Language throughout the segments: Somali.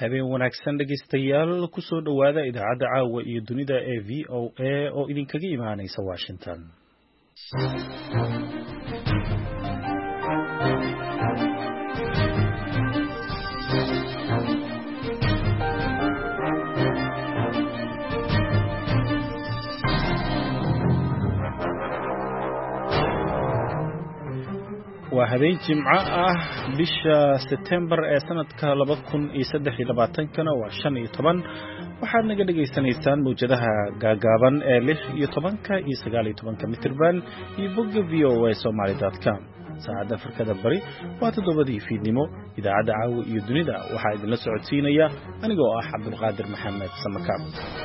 habeen wanaagsan dhegaystayaal ku soo dhowaada idaacadda caawa iyo dunida ee VOA oo idinkaga imaanaysa Washington. waa habeen jimco ah bisha September ee sanadka 2023 waa 15 waxaad naga dhageysanaysaan mowjadaha gaagaaban ee 16 iyo 19 mitirban iyo bogga voasomali.com saacadda Afrikada Bari waa 7 fiidnimo idaacadda caawa iyo dunida waxaa idinla socodsiinaya anigoo ah Cabdulqaadir Maxamed Samakaab.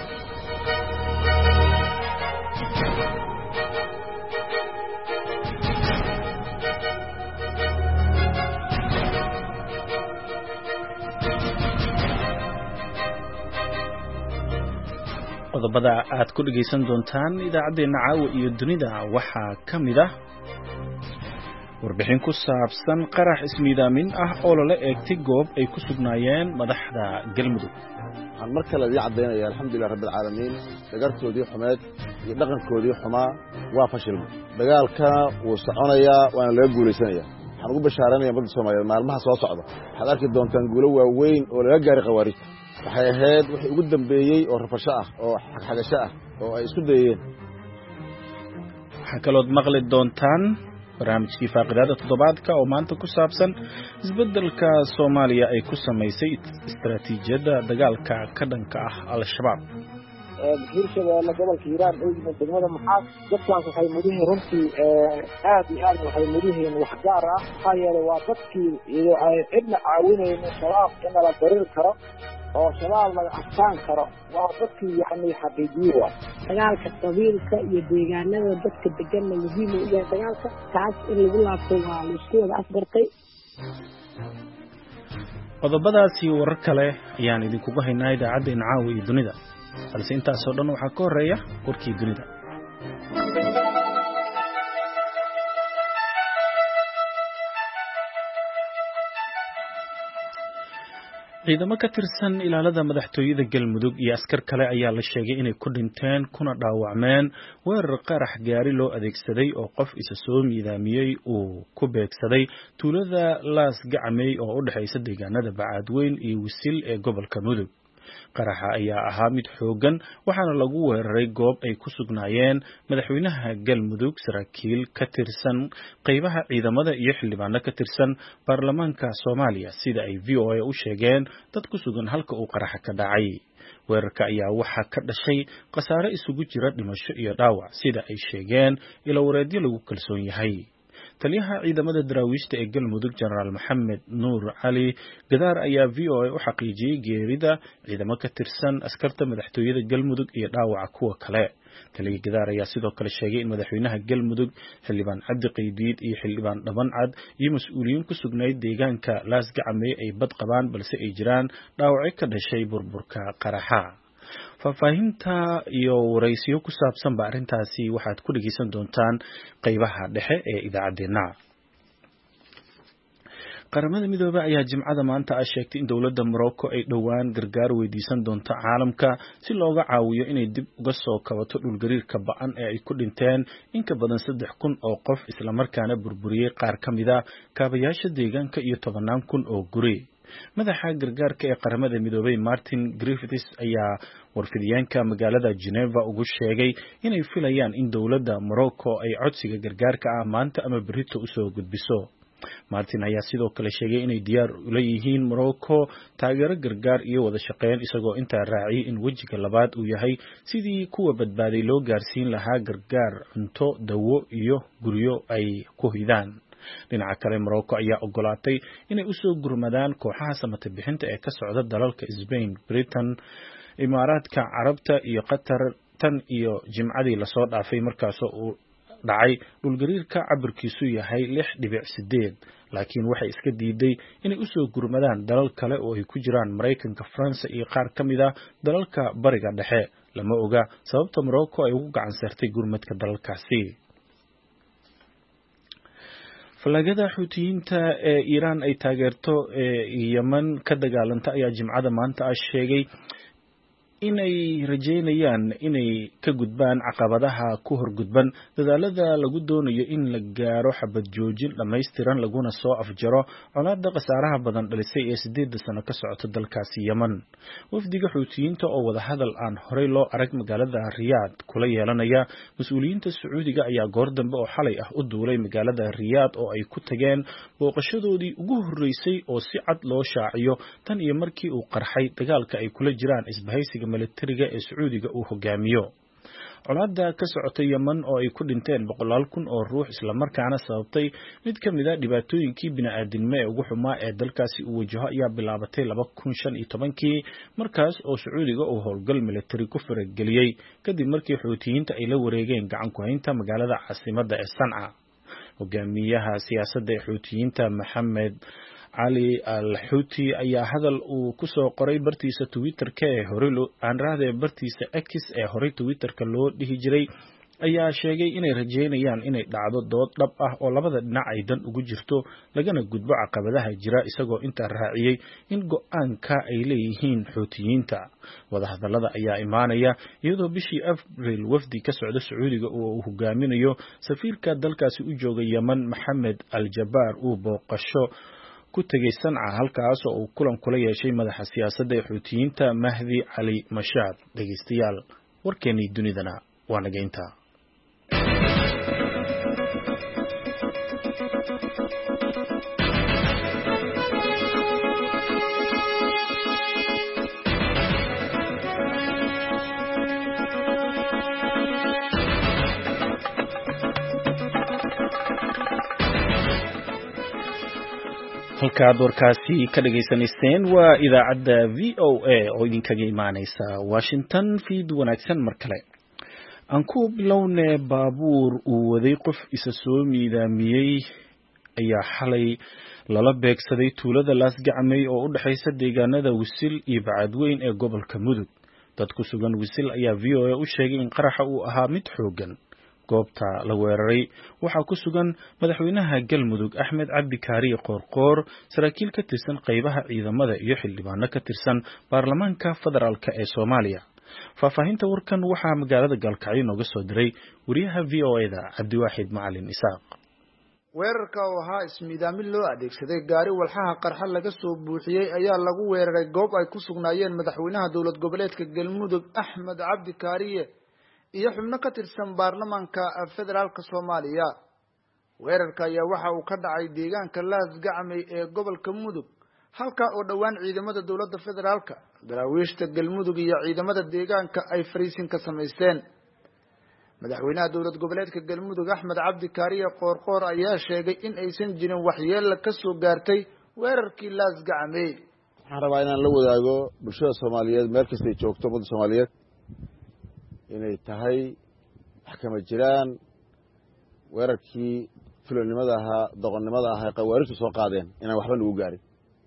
qodobada aad ku dhageysan doontaan idaacadeena caawa iyo dunida waxaa kamid ah warbixin ku saabsan qarax ismiidaamin ah oo lala eegtay goob ay ku sugnaayeen madaxda Galmudug. aan mar kale idin cadeynaya alxamdulillaah rabbil caalamiin dagartoodii xumeed iyo dhaqankoodii xumaa waa fashilmay dagaalka wuu soconayaa waana laga guuleysanayaa waxaan ugu bashaaranayaa ummadda Soomaaliyeed maalmaha soo socda waxaad arki doontaan guulo waaweyn oo laga gaaray khawaarijta waxay ahayd wixii ugu dambeeyay oo rafasho ah oo xagasho ah oo ay isku dayeen. waxaa kalood maqli doontaan barnaamijkii faaqidaada toddobaadka oo maanta ku saabsan isbeddelka Soomaaliya ay ku samaysay istaraatiijiyadda dagaalka ka dhanka ah Al-Shabaab. hirshabeelle gobolka Hiiraan oo degmada Maxaad dadkaas waxay mudihiin runtii aad iyo aad waxay mudihiin wax gaar ah maxaa yeelay waa dadkii iyo ay cidna caawinayeen shabaab in la darir karo oo shabaab laga aftaan karo waa dadkii yani xaqiijiyo dagaalka qabiilka iyo deegaanada dadka degan muhiim u yahay dagaalka taas in lagu laabto waa la isku wada afgartay. qodobadaasi warar kale ayaan idinkugu haynaa idaacadda caawa iyo dunida balse intaas oo dhan waxaa ka horeeya warkii dunida. ciidamo ka tirsan ilaalada madaxtooyada Galmudug iyo askar kale ayaa la sheegay inay ku dhinteen kuna dhaawacmeen weerar qarax gaari loo adeegsaday oo qof isa soo miidaamiyay uu ku beegsaday tuulada Laas Gacmay oo u dhaxaysa deegaanada Bacaadweyn iyo Wisil ee gobolka Mudug. qaraxa ayaa ahaa mid xoogan waxaana lagu weeraray goob ay ku sugnaayeen madaxweynaha Galmudug, saraakiil ka tirsan qaybaha ciidamada iyo xildhibaano ka tirsan baarlamaanka Soomaaliya sida ay VOA u sheegeen dad ku sugan halka uu qaraxa ka dhacay. weerarka ayaa waxaa ka dhashay khasaare isugu jira dhimasho iyo dhaawac sida ay sheegeen ilo wareedyo lagu kalsoon yahay. taliyaha ciidamada daraawiishta ee Galmudug General Maxamed Nuur Cali Gadaar ayaa VOA u xaqiijiyay geerida ciidamo ka tirsan askarta madaxtooyada Galmudug iyo dhaawaca kuwa kale. taliyaha Gadaar ayaa sidoo kale sheegay in madaxweynaha Galmudug xildhibaan Cabdi Qaydiid iyo xildhibaan Dhabancad iyo mas'uuliyiin ku sugnayd deegaanka Laas Gacmay ay bad qabaan balse ay jiraan dhaawac ka dhashay burburka qaraxa. faahfaahinta iyo waraysiyo ku saabsan arrintaasi waxaad ku dhageysan doontaan qaybaha dhexe ee idaacadeena. qaramada midoobay ayaa jimcada maanta sheegtay in dowladda Morocco ay dhowaan gargaar weydiisan doonto caalamka si looga caawiyo inay dib uga soo kabato dhulgariirka ba'an ee ay ku dhinteen in ka badan 3,000 oo qof isla markaana burburiyay qaar ka mid ah kaabayaasha deegaanka iyo 10,000 oo guri. madaxa gargaarka ee qaramada midoobay Martin Griffiths ayaa warfidyaanka magaalada Geneva ugu sheegay inay filayaan in dowladda Morocco ay codsiga gargaarka maanta ama berrito u soo gudbiso. Martin ayaa sidoo kale sheegay inay diyaar u leeyihiin Morocco taageero gargaar iyo wada shaqeyn isagoo intaa raaciyay in wajiga labaad uu yahay sidii kuwa badbaaday loo gaarsiin lahaa gargaar cunto, dawo iyo guryo ay ku hidaan. dhinaca kale Morocco ayaa ogolaatay inay u soo gurmadaan kooxaha samata bixinta ee ka socda dalalka Spain, Britain, Imaaraadka Carabta iyo Qatar tan iyo jimcadii la soo dhaafay markaas uu dhacay dhulgariirka cabirkiisu yahay 6.8 laakiin waxay iska diiday inay u soo gurmadaan dalal kale oo ay ku jiraan Mareykanka, France iyo qaar ka mid ah dalalka bariga dhexe. lama oga sababta Morocco ay ugu gacan saartay gurmadka dalalkaasi. falagada xuutiyiinta ee Iiraan ay taageerto Yemen ka dagaalanta ayaa Jimcada maanta sheegay inay rajeynayaan inay ka gudbaan caqabadaha ku horgudban dadaalada lagu doonayo in la gaaro xabad joojin dhammaystiran laguna soo afjaro colaadda khasaaraha badan dhalisay ee 8 sano ka socota dalkaasi Yemen. Wafdiga xuutiyiinta oo wada hadal aan horey loo arag magaalada Riyaad kula yeelanaya mas'uuliyiinta Sacuudiga ayaa goor dambe oo xalay u duulay magaalada Riyaad oo ay ku tageen booqashadoodii ugu horeysay oo si cad loo shaaciyo tan iyo markii uu qarxay dagaalka ay kula jiraan isbahaysiga militariga ee Sacuudiga uu hogaamiyo. Colaadda ka socota Yemen oo ay ku dhinteen 100,000 oo ruux isla markaana sababtay mid ka mid ah dhibaatooyinkii bini'aadanimo ee ugu xumaa ee dalkaasi uu wajaho ayaa bilaabatay 2015 markaas oo Sacuudiga uu howlgal militari ku farageliyay kadib markii xuutiyiinta ay la wareegeen gacan ku haynta magaalada caasimadda ee Sanca. Hogaamiyaha siyaasadda ee xuutiyiinta Maxamed Ali al-Houthi ayaa hadal uu ku soo qoray bartiisa Twitter-ka ee hore bartiisa X ee hore Twitter-ka loo dhihi jiray ayaa sheegay inay rajeynayaan inay dhacdo dood dhab ah oo labada dhinac ay dan ugu jirto lagana gudbo caqabadaha jira isagoo inta raaciyay in go'aanka ay leeyihiin xuutiyiinta. Wadahadallada ayaa imaanaya iyadoo bishii Abriil wafdi ka socda Sacuudiga uu hogaaminayo safiirka dalkaasi u jooga Yemen Maxamed Al-Jabbar uu booqasho ku tagay Sanca halkaas oo uu kulan kula yeeshay madaxa siyaasadda ee xuutiyiinta Mahdi Ali Mashaad. Dhageystayaal warkeenii dunidana waa naga intaa. halkaad warkaasi ka dhageysanayseen waa idaacadda VOA oo idinkaga imaaneysa Washington. Feed wanaagsan mar kale. Aan ku bilownay baabuur uu waday qof isa soo miidaamiyay ayaa xalay lala beegsaday tuulada Laasgacmay oo u dhaxaysa deegaanada Wisil iyo Bacadweyn ee gobolka Mudug. Dad ku sugan Wisil ayaa VOA u sheegay in qaraxa uu ahaa mid xoogan. goobta la weeraray waxa ku sugan madaxweynaha Galmudug Axmed Cabdi Kaariye Qoorqoor, saraakiil ka tirsan qaybaha ciidamada iyo xildhibaano ka tirsan baarlamaanka federaalka ee Soomaaliya. Faahfaahinta warkan waxaa magaalada Galkacyo nooga soo diray wariyaha VOA-da Cabdiwaaxid Macalin Isaaq. weerarka oo ahaa ismiidaamin loo adeegsaday gaari walxaha qarxa laga soo buuxiyay ayaa lagu weeraray goob ay ku sugnaayeen madaxweynaha dowlad goboleedka Galmudug Axmed Cabdi Kaariye iyo xubno ka tirsan baarlamaanka federaalka Soomaaliya. weerarka ayaa waxa uu ka dhacay deegaanka Laasgacmay ee gobolka Mudug halka oo dhawaan ciidamada dowladda federaalka daraawiishta Galmudug iyo ciidamada deegaanka ay fariisin ka sameysteen. madaxweynaha dowlad goboleedka Galmudug Axmed Cabdi Kaariye Qoorqoor ayaa sheegay in aysan jirin waxyeello ka soo gaartay weerarkii Laasgacmay. waxaan rabaa inaan la wadaago bulshada Soomaaliyeed meel kasta ay joogto ummadda Soomaaliyeed inay tahay wax kama jiraan weerarkii fulinimada ahaa doqonnimada ahaa qawaaristu soo qaadeen inaan waxba nagu gaarin.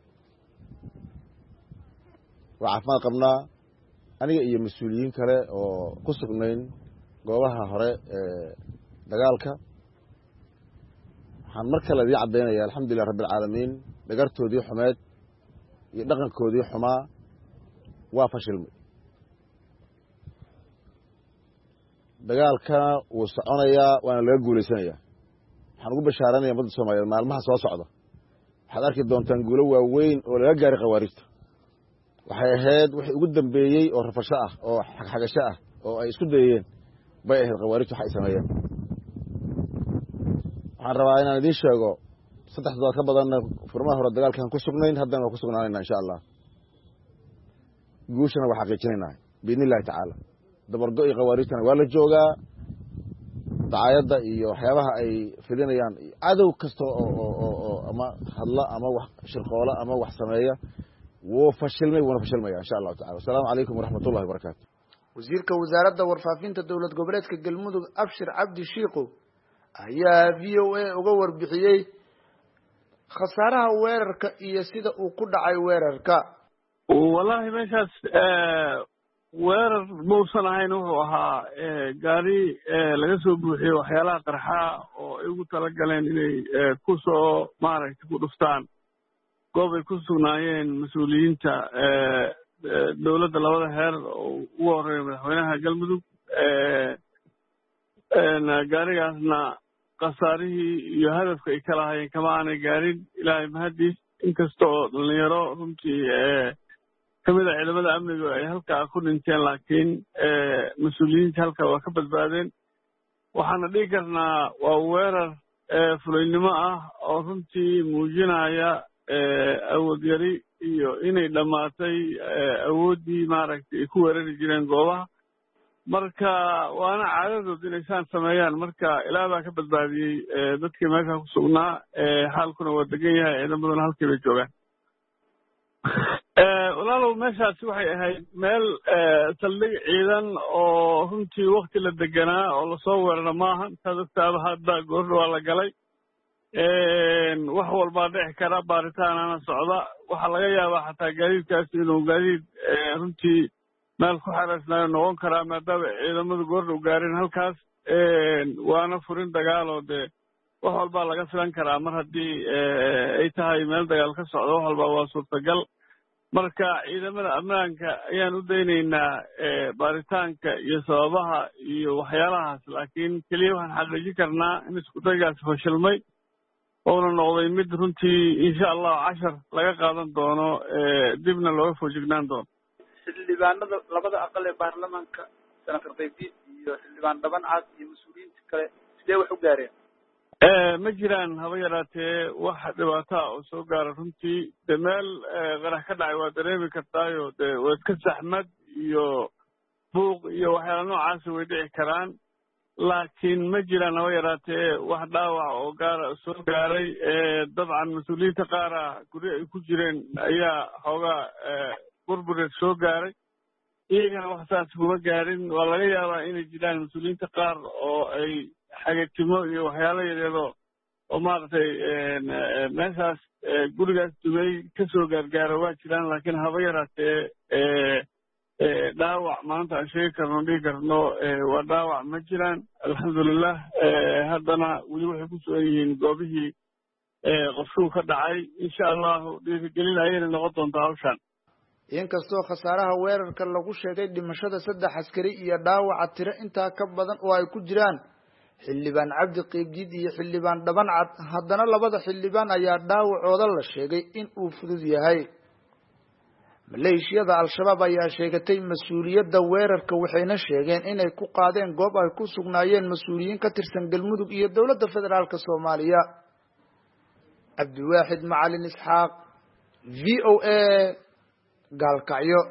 waa caafimaad qabnaa aniga iyo mas-uuliyiin kale oo ku sugnayn goobaha hore ee dagaalka. waxaan mar kale idin caddaynaya alxamdulilah rabbil caalamiin dhagartoodii xumeed iyo dhaqankoodii xumaa waa fashilmay. dagaalkana wuu soconayaa waana laga guulaysanayaa. waxaan ugu bashaaranaya ummadda Soomaaliyeed maalmaha soo socda waxaad arki doontaan guulo waaweyn oo laga gaaray khawaarijta. waxay ahayd wixii ugu dambeeyey oo rafasho ah oo xagxagasho ah oo ay isku dayeen bay ahayd khawaarijtu waxa ay sameeyeen. waxaan rabaa inaan idiin sheego 3 toddobaad ka badanna furmaha hore dagaalkan ku sugnayn haddana waa ku sugnaanaynaa insha allah. guushana waa xaqiijinaynaa biidni illaahi tacaala. dabargo iyo khawaarijtana waa la joogaa. dacaayadda iyo waxyaabaha ay fidinayaan cadow kasta oo ama hadla ama wax shirqoola ama wax sameeya wuu fashilmay wuuna fashilmaya insha allahu tacala. wasalaamu calaykum waraxmatullahi wabarakaatu. wasiirka wasaaradda warfaafinta dowlad goboleedka Galmudug Abshir Cabdi Shiiqo ayaa VOA uga warbixiyay khasaaraha weerarka iyo sida uu ku dhacay weerarka. wallahi meeshaas weerar muusan ahayn wuxuu ahaa gaari laga soo buuxiyey waxyaalaha qarxa oo ay ugu talagaleen inay ku soo maaragtay ku dhuftaan goob ay ku sugnaayeen mas-uuliyiinta dowladda labada heer oo ugu horreeya madaxweynaha galmudug gaarigaasna khasaarihii iyo hadafka ay ka lahaayeen kama aanay gaarin ilaahay mahadiis inkasta oo dhalinyaro runtii kamid a ciidamada amniga ay halkaa ku dhinteen laakiin mas-uuliyiinta halkaa waa ka badbaadeen waxaana dhihi karnaa waa weerar fulaynimo ah oo runtii muujinaya awood yari iyo inay dhammaatay awooddii maaragtay ay ku weerari jireen goobaha marka waana caadadood inay saan sameeyaan marka ilaah baa ka badbaadiyey dadkii meesha ku sugnaa xaalkuna waa degan yahay ciidamaduna halkii bay joogaan walaalow meeshaasi waxay ahayd meel saldhig ciidan oo runtii wakti la deganaa oo lasoo weerara maaha intaad ogtaaba hadda goordha waa la galay wax walbaa dhici kara baaritaanana socda waxaa laga yaabaa xataa gaadiidkaasi inuu gaadiid runtii meel ku xereysnaayo noqon karaa maadaama ciidamadu goordha u gaareen halkaas waana furin dagaal oo dee wax walbaa laga filan karaa mar haddii ay tahay meel dagaal ka socda wax walbaa waa suurtagal marka ciidamada ammaanka ayaan u daynaynaa baaritaanka iyo sababaha iyo waxyaalahaas laakiin keliya waxaan xaqiijin karnaa in iskudaygaasi fashilmay ouna noqday mid runtii insha allah cashar laga qaadan doono dibna looga foojignaan doono xildhibaanada labada aqal ee baarlamaanka senator qaybdiid iyo xildhibaan dhaban cad iyo mas-uuliyiinta kale sidee wax u gaareen ma jiraan haba yaraatee wax dhibaataa oo soo gaara runtii de meel qarax ka dhacay waa dareemi kartaayo de waa iska saxmad iyo buuq iyo waxyaala noocaasi way dhici karaan laakiin ma jiraan haba yaraatee wax dhaawac oo gaara soo gaaray dabcan mas-uuliyiinta qaara guri ay ku jireen ayaa xoogaa burbureed soo gaaray iyagana wax saas kuma gaarin waa laga yaabaa inay jiraan mas-uuliyiinta qaar oo ay xagatimo iyo waxyaalo yaryado oo maaragtay meeshaas gurigaas dumey kasoo gaargaara waa jiraan laakiin haba yaraatee dhaawac maanta aan sheegi karno dhihi karno waa dhaawac ma jiraan alxamdulilah haddana weli waxay ku sugan yihiin goobihii qofshuu ka dhacay insha allahu dhiirigelin ayayna noqon doontaa hawshaan inkastoo khasaaraha weerarka lagu sheegay dhimashada 3 askari iyo dhaawaca tiro intaa ka badan oo ay ku jiraan xildhibaan cabdi qiibdiid iyo xildhibaan dhaban cad haddana labada xildhibaan ayaa dhaawacooda la sheegay in uu fudud yahay maleeshiyada al-shabaab ayaa sheegatay mas-uuliyadda weerarka waxayna sheegeen inay ku qaadeen goob ay ku sugnaayeen mas-uuliyiin ka tirsan galmudug iyo dowladda federaalka soomaaliya cabdiwaaxid macalin isxaaq v o a gaalkacyo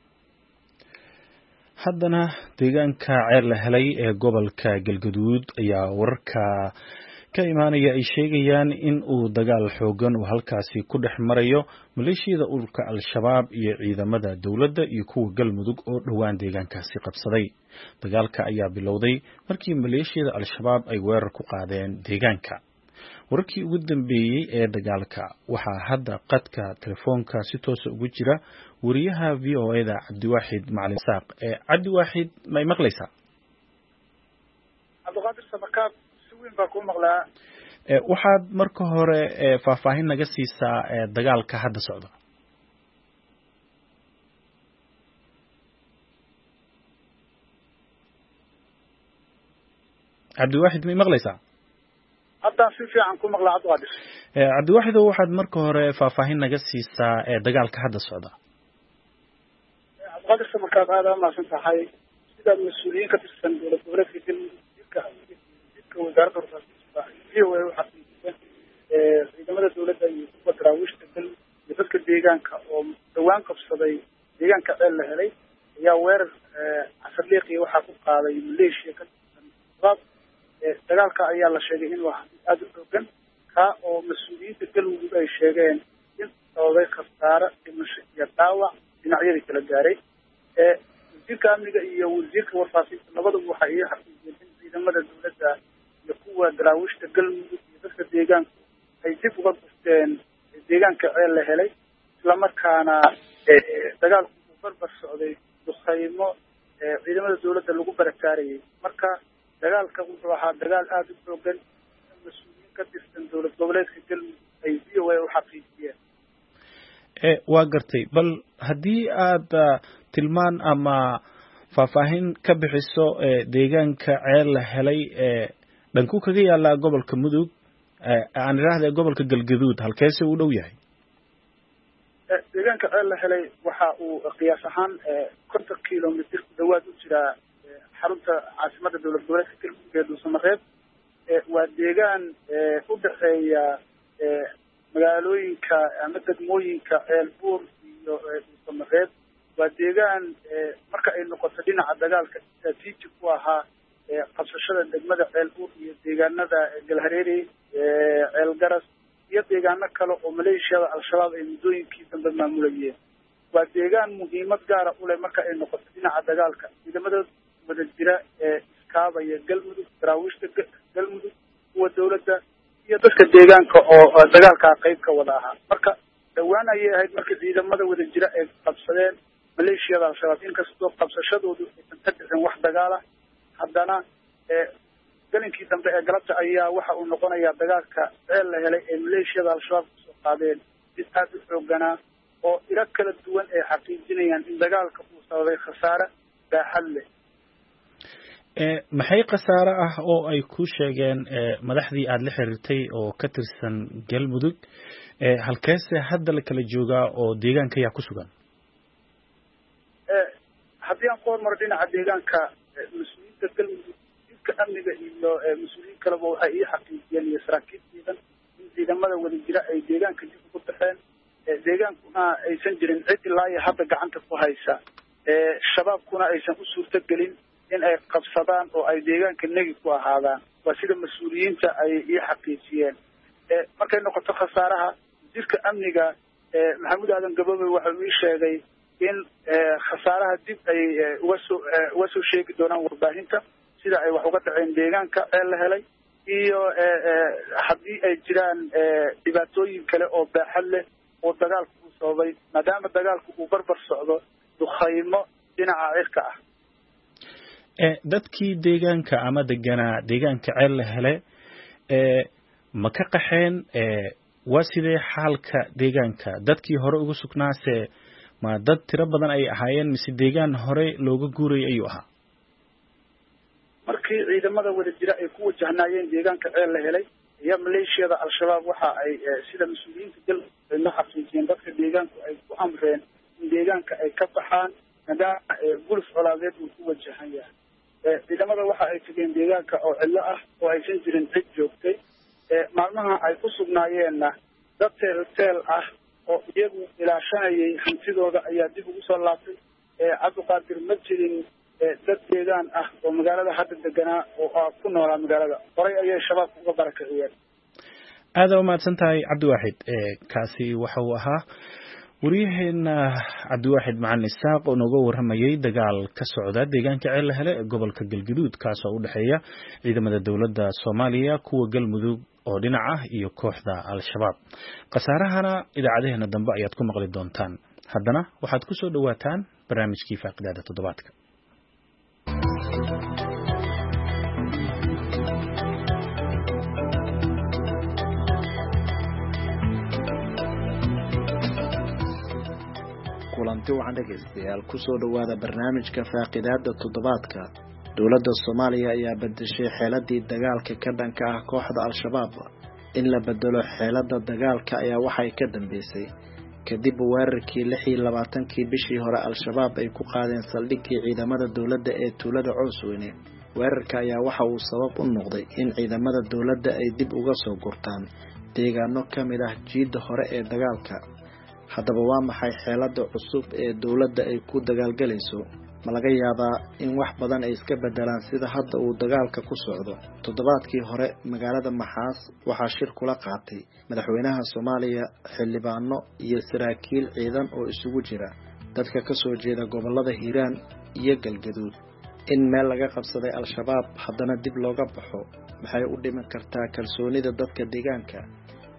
haddana deegaanka ceer la helay ee gobolka galgaduud ayaa wararka ka imaanaya ay sheegayaan in uu dagaal xoogan uu halkaasi ku dhex marayo maleeshiyada ururka al-shabaab iyo ciidamada dowladda iyo kuwa galmudug oo dhowaan deegaankaasi qabsaday dagaalka ayaa bilowday markii maleeshiyada al-shabaab ay weerar ku qaadeen deegaanka wararkii ugu dambeeyey ee dagaalka waxaa hadda qadka telefoonka si toosa ugu jira wariyaha v o a-da cabdiwaaxid macalin saaq cabdiwaaxid may maqlaysaa cabdiqaadir samakaab si weyn baa kuu maqlaa waxaad marka hore faahfaahin naga siisaa dagaalka hadda socda cabdiwaaxid may maqlaysaa haddaan si fiican ku maqlaa cabdiqaadir cabdiwaaxido waxaad marka hore faahfaahin naga siisaa dagaalka hadda socda cabdiqaadir samakaab aada umahadsan tahay sidaad mas-uuliyiin ka tirsan dowlad goboleedka galmudug jidka wasaaradda warfaafinta v o a waxaa ciidamada dowladda iyo kuwa daraawiishta galmudug iyo dadka deegaanka oo dhawaan qabsaday deegaanka ceel la helay ayaa weerar casarliiqiya waxaa ku qaaday maleeshiya ka tirsan shabaab dagaalka ayaa la sheegay in waa aada u xoogan kaa oo mas-uuliyiinta galmudug ay sheegeen in sababay khasaare dhimasho iyo dhaawac dhinacyadii kala gaaray wasiirka amniga iyo wasiirka warfaafinta labaduba waxay ii xaqiijiyeen in ciidamada dowladda iyo kuwa daraawiishta galmudug iyo dadka deegaanku ay dib uga gusteen deegaanka ceel la helay islamarkaana dagaalku uu barbar socday duqaymo ciidamada dawladda lagu barakaarayay marka dagaalka wuxuu ahaa dagaal aada u xoogan mas-uuliyiin ka tirsan dowlad goboleedka galmudug ay v o a u xaqiijiyeen waa gartay bal haddii aad tilmaan ama faahfaahin ka bixiso deegaanka ceel la helay dhanku kaga yaala gobolka mudug aan idhaahda gobolka galgaduud halkeese u dhow yahay deegaanka ceel la helay waxa uu qiyaas ahaan 50 kilomitr ku dhawaad u jiraa xarunta caasimada dowlad goboleedka galmudug ee dhuusamareeb waa deegaan u dhexeeya magaalooyinka ama degmooyinka ceelbuur iyo dhuusamareeb waa deegaan marka ay noqoto dhinaca dagaalka strategic ku ahaa qabsashada degmada ceelbuur iyo deegaanada galhareeri ceelgaras iyo deegaano kale oo maleeshiyada al-shabaab ay muddooyinkii dambe maamulayeen waa deegaan muhiimad gaara u leh marka ay noqoto dhinaca dagaalka ciidamada wada jira ee iskaabaya galmudug daraawiishta galmudug kuwa dawladda iyo dadka deegaanka oo dagaalkaa qayb ka wada ahaa marka dhawaan ayay ahayd marka ciidamada wada jira ay qabsadeen maleeshiyada al-shabaab inkastoo qabsashadoodu aysan ka dhicin wax dagaala haddana galinkii dambe ee galabta ayaa waxa uu noqonayaa dagaalka ceel la helay ee maleeshiyada al-shabaab kusoo qaadeen mid aada u xooganaa oo ilo kala duwan ay xaqiijinayaan in dagaalka uu sababay khasaare baaxad leh maxay khasaare ah oo ay ku sheegeen madaxdii aada la xiriirtay oo ka tirsan galmudug halkeese hadda la kala joogaa oo deegaanka ayaa ku sugan haddii aan ku hormaro dhinaca deegaanka mas-uuliyiinta galmudug jidka amniga iyo mas-uuliyiin kaleba waxay ii xaqiijiyeen iyo saraakiil ciidan in ciidamada wada jira ay deegaanka dib ugu baxeen deegaankuna aysan jirin cid ilaa iyo hadda gacanta ku haysa shabaabkuna aysan u suurto gelin in ay qabsadaan oo ay deegaanka negi ku ahaadaan waa sida mas-uuliyiinta ay ii xaqiijiyeen markay noqoto khasaaraha wasiirka amniga maxamuud aadan gaboobey waxau ii sheegay in khasaaraha dib ay uga soo sheegi doonaan warbaahinta sida ay wax uga dhaceen deegaanka ceel la helay iyo haddii ay jiraan dhibaatooyin kale oo baaxad leh oo dagaalku uu sababay maadaama dagaalku uu barbar socdo dukhaymo dhinaca cirka ah dadkii deegaanka ama deganaa deegaanka ceel la hele ma ka qaxeen waa sidee xaalka deegaanka dadkii hore uga sugnaase ma dad tiro badan ay ahaayeen mise deegaan hore looga guurayay ayuu ahaa markii ciidamada wada jira ay ku wajahnaayeen deegaanka ceel la helay iyo maleeshiyada al-shabaab waxa ay sida mas-uuliyiinta galmudug ay la xaqiijiyeen dadka deegaanku ay ku amreen in deegaanka ay ka baxaan maadaama guluf colaadeed uu ku wajahan yahay ciidamada waxa ay tegeen deegaanka oo cidlo ah oo aysan jirin cid joogtay maalmaha ay ku sugnaayeenna dad teel ah oo iyagu ilaashanayay hantidooda ayaa dib ugu soo laabtay cabdiqaadir ma jirin dad deegaan ah oo magaalada hadda deganaa oo ku noolaa magaalada horay ayay shabaabka uga barakiciyeen aada umahadsan tahay cabdiwaaxid kaasi waxa uu ahaa waryaheena cabdiwaaxid macalin isaaq oo nooga warramayay dagaal ka socda deegaanka ceel la hele ee gobolka galgaduud kaasoo u dhexeeya ciidamada dowladda soomaaliya kuwa galmudug oo dhinac ah iyo kooxda al-shabaab khasaarahana idaacadeheena dambe ayaad ku maqli doontaan haddana waxaad ku soo dhawaataan barnaamijkii faaqidaada toddobaadka kulanti wacan dhegaystayaal kusoo dhawaada barnaamijka faaqidaada toddobaadka dowladda soomaaliya ayaa bedeshay xeeladii dagaalka ka dhanka ah kooxda al-shabaab in la bedelo xeelada dagaalka ayaa waxay ka dambeysay kadib weerarkii 26 bishii hore al-shabaab ay ku qaadeen saldhiggii ciidamada dowladda ee tuulada Coosweyne weerarka ayaa waxa uu sabab u noqday in ciidamada dowladda ay dib uga soo gurtaan deegaano kamid ah jiidda hore ee dagaalka haddaba waa maxay xeelada cusub ee dowladda ay ku dagaalgalayso ma laga yaabaa in wax badan ay iska bedelaan sida hadda uu dagaalka ku socdo toddobaadkii hore magaalada Maxaas waxaa shir kula qaatay madaxweynaha Soomaaliya xildhibaano iyo saraakiil ciidan oo isugu jira dadka ka soo jeeda gobolada Hiiraan iyo Galgaduud in meel laga qabsaday al-shabaab haddana dib looga baxo maxay u dhiman kartaa kalsoonida dadka deegaanka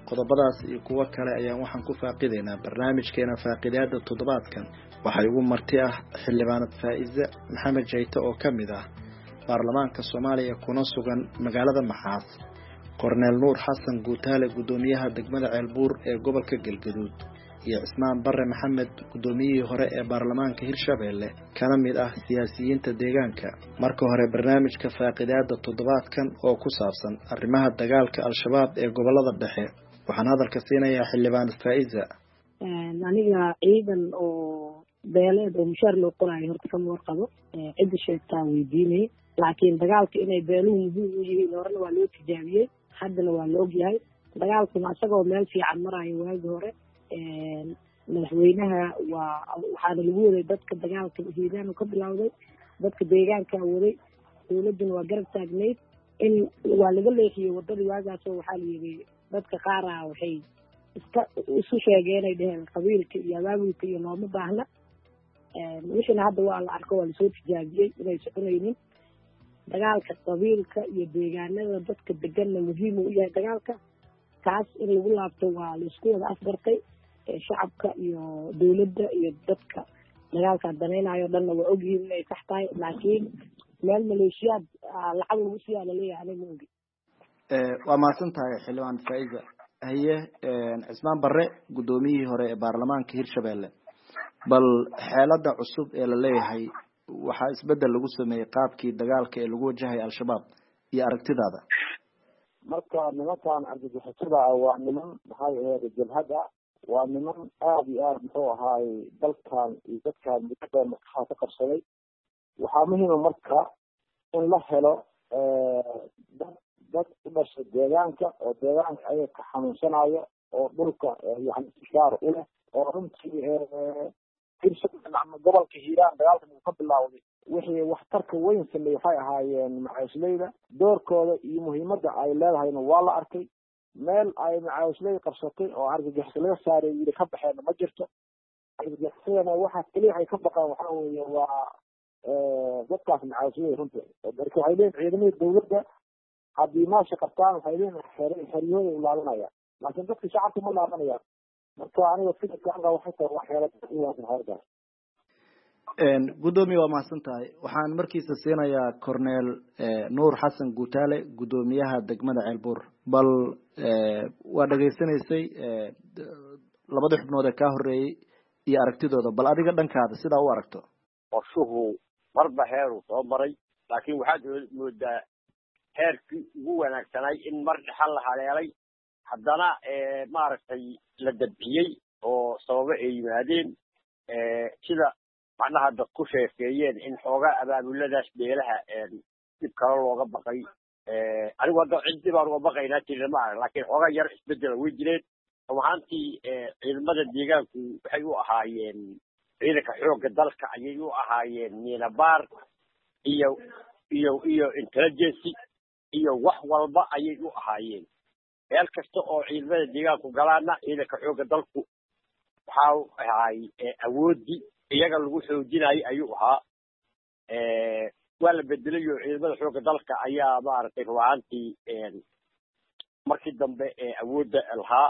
qodobadaas iyo kuwo kale ayaan waxaan ku faaqidaynaa barnaamijkeena faaqidaada toddobaadkan waxay ugu marti ah xildhibaanad Faa'iize Maxamed Jayte oo ka mid ah baarlamaanka Soomaaliya kuna sugan magaalada Maxaas, Korneel Nuur Xasan Guutaale gudoomiyaha degmada Ceelbuur ee gobolka Galgaduud, iyo Cismaan Barre Maxamed gudoomiyihii hore ee baarlamaanka Hirshabeelle kana mid ah siyaasiyiinta deegaanka. Marka hore barnaamijka faaqidaada toddobaadkan oo ku saabsan arrimaha dagaalka al-shabaab ee gobolada dhexe waxaan hadalka siinayaa xildhibaan Faa'iize. aniga ciidan oo beeleed oo mushaar loo qoraayo horta kama warqabo, cidda sheegtaa weydiinay, laakiin dagaalka inay beeluhu muhiim u yihiin horena waa loo tijaabiyey, haddana waa la ogyahay. dagaalkuna isagoo meel fiican marayo waagi hore madaxweynaha waxaana lagu waday dadka dagaalka hiiraan ka bilowday, dadka deegaanka waday, dowladuna waa garab taagnayd. in waa laga leexiyey wadadii waagaasoo waxaa la yidhi dadka qaara waxay isu sheegeen ay dheheen qabiilka iyo abaabulka iyo looma baahna. wixina hadda waa la arko, waa lasoo tijaabiyey inay soconaynin. dagaalka qabiilka iyo deegaanada dadka deganna muhiim u yahay dagaalka taas in lagu laabto waa laisku wada afgartay. shacabka iyo dowladda iyo dadka dagaalka danaynayo dhanna waa ogyihiin inay sax tahay, laakiin meel maleeshiyaad lacag lagu siiyaa laleeyahay aniga ma ogi. waa mahadsan tahay xildhibaan Faa'iize. haye Cismaan Barre gudoomiyihii hore ee baarlamaanka Hirshabeelle, bal xeelada cusub ee la leeyahay waxaa isbedel lagu sameeyay qaabkii dagaalka ee lagu wajahay al-shabaab iyo aragtidaada. marka nimankan argagixisada waa niman maxay ahayd jabhada, waa niman aada iyo aada muxuu ahaay dalkan iyo dadkan mudada maskaxda ka qabsaday. waxaa muhiima marka in la helo dad u dhashay deegaanka oo deegaanka ayaga ka xanuunsanayo oo dhulka yani ishaar u leh oo runtii gobolka hiiraan dagaalkan uu ka bilaawday wixii waxtarka weyn sameeyey waxay ahaayeen macawisleyda. doorkooda iyo muhiimada ay leedahayna waa la arkay. meel ay macawisley qabsatay oo argagixis laga saaray yiri ka baxeen ma jirto. argagixisadana waxa kaliya ay ka baqaan waxaa weeye waa dadkaas macawisley runtii. marka waxay leeyihin ciidamada dowladda haddii maasha qabtaan waxay leeyihin xeryahooda u laabanayaan, laakiin dadka shacabka ma laabanayaan. marka aniga fikirka anga waxay tahay wax xeelad u waasan hayadaas. gudoomiye waa mahadsan tahay. waxaan markiisa siinayaa Korneel Nuur Xasan Guutaale gudoomiyaha degmada Ceelbuur. bal waa dhageysanaysay labada xubnood ee ka horeeyay iyo aragtidooda, bal adiga dhankaada sidaa u aragto. qorshuhu marba heeruu soo maray, laakiin waxaad moodaa heerkii ugu wanaagsanay in mar dhexal la haleelay, haddana maaragtay la dabciyey oo sababo ay yimaadeen sida macnaha dad ku sheekeeyeen in xoogaa abaabuladaas beelaha dib kale looga baqay. anigu hadda ciddii baan uga baqaynaa jirna ma arag, laakiin xoogaa yar isbedela way jireen. rumahaantii ciidamada deegaanku waxay u ahaayeen ciidanka xoogga dalka ayay u ahaayeen miinabaar iyo intelligence iyo wax walba ayay u ahaayeen. meel kasta oo ciidamada deegaanku galaana ciidanka xoogga dalku waxaa ahaay awoodii iyaga lagu xoojinayay ayuu ahaa. waa la bedelayo ciidamada xoogga dalka ayaa maaragtay rumahaantii markii dambe awoodda lahaa.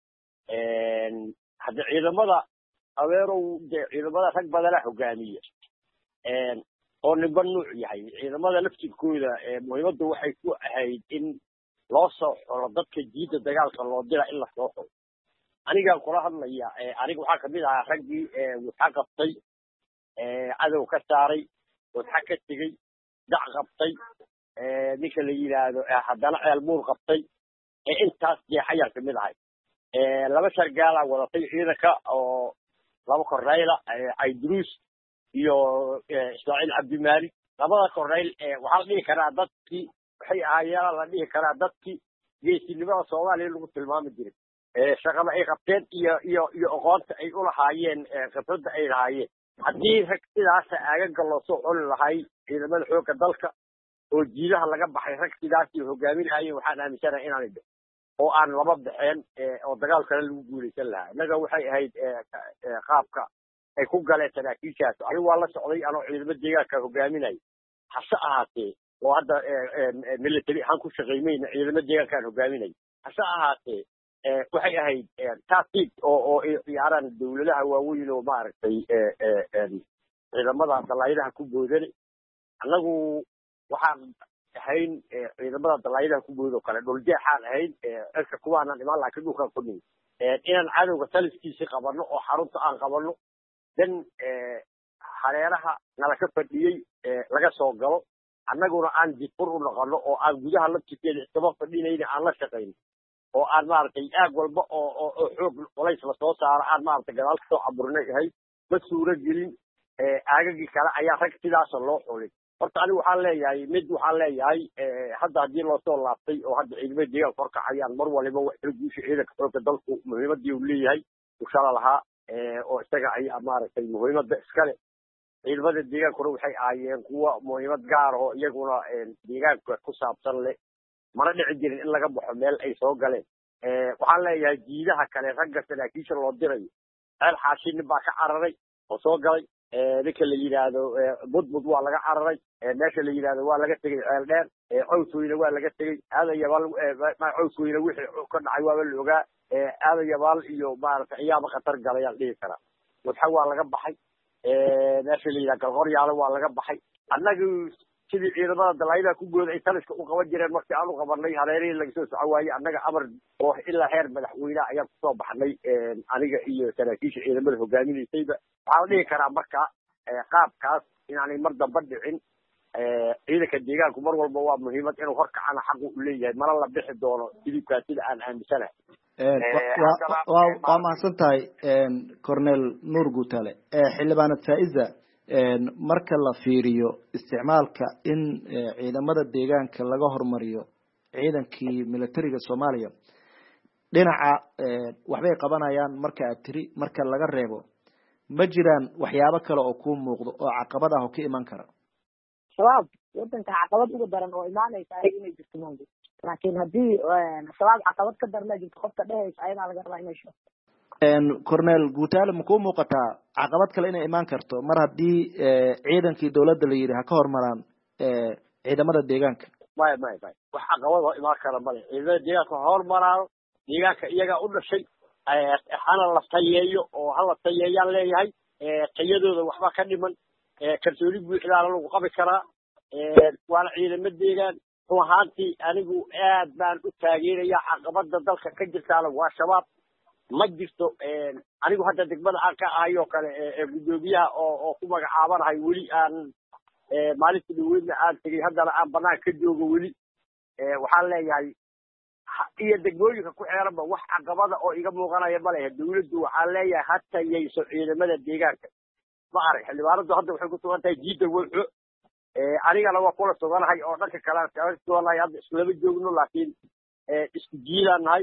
hadda ciidamada aweerow dee ciidamada rag badana hogaamiya oo ninba nuuc yahay. ciidamada laftirkooda muhiimaddu waxay ku ahayd in loo soo xoro dadka jiidda dagaalka loo dira in la soo xoro. anigaan kula hadlaya aniga waxaa kamid ahaa raggii waxa qabtay cadow ka saaray, waxa ka tegey, dac qabtay, ninka la yidhaahdo haddana Ceelbuur qabtay. intaas jeexayaan kamid ahay. laba sargaala wadatay ciidanka oo laba korneyla Aydruus iyo Ismaaciil Cabdimaalik. labada korneyl waxaa la dhihi karaa dadkii waxay ahaayeen la dhihi karaa dadkii geesinimada Soomaaliya lagu tilmaami jiray. shaqada ay qabteen iyo aqoonta ay u lahaayeen, khibradda ay lahaayeen. haddii rag sidaas aagaga loo soo xuli lahay ciidamada xoogga dalka oo jiidaha laga baxay, rag sidaasii hogaaminayeen, waxaan aaminsanahay inaanay dhicin oo aan laba baxeen oo dagaal kale lagu guulaysan lahaa. innaga waxay ahayd qaabka ay ku galeen saraakiishaas. anigu waa la socday anoo ciidamo deegaanka hogaaminay. hase ahaatee oo hadda military ahaan ku shaqaymayna ciidamo deegaankaan hogaaminay. hase ahaatee waxay ahayd tactic oo ay ciyaaraan dawladaha waaweyn oo maaragtay ciidamada dalaayadaha ku boodani annagu waxaan ahayn ciidamada dalaayadaha ku boodoo kale dhuljeexaan ahayn cirka kuwaanan imaan laakiin dhulkaan ku nimi inaan cadowga taliskiisii qabanno oo xarunta aan qabanno dan hareeraha nala ka fadhiyey laga soo galo annaguna aan difur u noqono oo aan gudaha laftirkeeda iskama fadhinayna aan la shaqayno oo aan maaragtay aag walba oo xoog culays lasoo saaro aan maaragtay gadaal kasoo caburinay ahayd ma suuro gelin aagagii kale ayaa rag sidaasa loo xulay horta anigu waxaan leeyahay waxaan leeyahay hadda haddii loosoo laabtay oo hadda ciidamada deegaanka horkacayaan mar waliba wax kala guusha ciidanka xoogga dalku muhiimadii uu leeyahay ushala lahaa oo isaga ayaa maaragtay muhiimadda iskale ciidamada deegaankuna waxay ahaayeen kuwa muhiimad gaar oo iyaguna deegaanka ku saabsan leh mana dhici jirin in laga baxo meel ay soo galeen waxaan leeyahay jiidaha kale ragga saraakiisha loo dirayo ceel xaashi nin baa ka cararay oo soo galay ninka la yidhaahdo budbud waa laga cararay meesha la yidhaahdo waa laga tegey ceel dheer cawsweyne waa laga tegey aadayabaal cawsweyne wixii ka dhacay waaba la ogaa aadayabaal iyo maaragtay ayaaba khatar galayaan dhihi karaa wadxa waa laga baxay meesha la yidhaha galhoryaale waa laga baxay annagu sidii ciidamada dalaayadaha ku gooda ay taliska u qaban jireen markii aan u qabanay hareerihii laga soo soco waayey annaga amar oo ilaa heer madaxweyneha ayaan kusoo baxnay aniga iyo saraakiisha ciidamada hogaaminaysayba waxaa la dhihi karaa marka qaabkaas inaanay mar damba dhicin ciidanka deegaanku mar walba waa muhiimad inuu horkacana xaqu u leeyahay mana la bixi doono hilibkaa sida aan aaminsanahay waa mahadsan tahay cornel nuur guutale xildhibaanad faiza marka la fiiriyo isticmaalka in ciidamada deegaanka laga hormariyo ciidankii militariga Soomaaliya dhinaca waxbay qabanayaan marka aad tiri marka laga reebo ma jiraan waxyaabo kale oo ku muuqdo oo caqabad ah oo ka iman kara shabaab wadanka caqabad uga daran oo imaanaysa inay jirto maanta laakiin haddii shabaab caqabad ka darna jirto qofka dhehaysa ayadaa laga rabaa inay sheegto cornel guutale ma ku muuqataa caqabad kale inay imaan karto mar haddii ciidankii dawladda la yidhi ha ka hormaraan ciidamada deegaanka maya wax caqabad oo imaan kara male ciidamada deegaanka ha hormaraano deegaanka iyagaa u dhashay hana la tayeeyo oo hala tayeeyaan leeyahay tayadooda waxba ka dhiman kalsooni buuxdaana lagu qabi karaa waana ciidamo deegaan run ahaantii anigu aad baan u taageeraya caqabada dalka ka jirtaana waa shabaab ma jirto anigu hadda degmada aan ka ahay oo kale gudoomiyaha oo ku magacaabanahay weli aan maalintii dhaweydna aan tegey haddana aan banaan ka joogo weli waxaan leeyahay iyo degmooyinka ku xeeranba wax caqabada oo iga muuqanaya ma lehe dawladdu waxaan leeyahay ha tayayso ciidamada deegaanka ma arag xildhibaanadu hadda waxay ku sugan tahay jiida walxo anigana waa kula suganahay oo dhanka kale aan kaga suganahay hadda islama joogno laakiin isku jiidaan nahay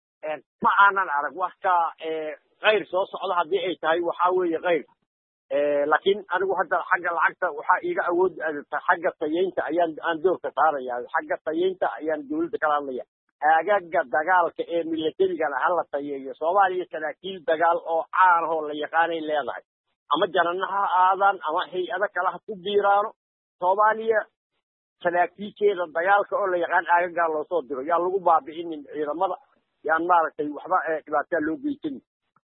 ma aanan arag wax ka kayr soo socda haddii ay tahay waxaa weeye kayr laakiin anigu hadda xagga lacagta waxaa iiga awood xagga tayeynta aan doorka saaraya xagga tayeynta ayaan dawladda kala hadlaya aagaga dagaalka ee militarigana hala tayeeyo soomaaliya saraakiil dagaal oo caan ahoo la yaqaanay leedahay ama janana ha aadaan ama hay-ado kale ha ku biiraano soomaaliya saraakiisheeda dagaalka oo la yaqaan aagagaa loosoo diro yaan lagu baabi'inin ciidamada yaan maaragtay waxba dhibaataa loo geysan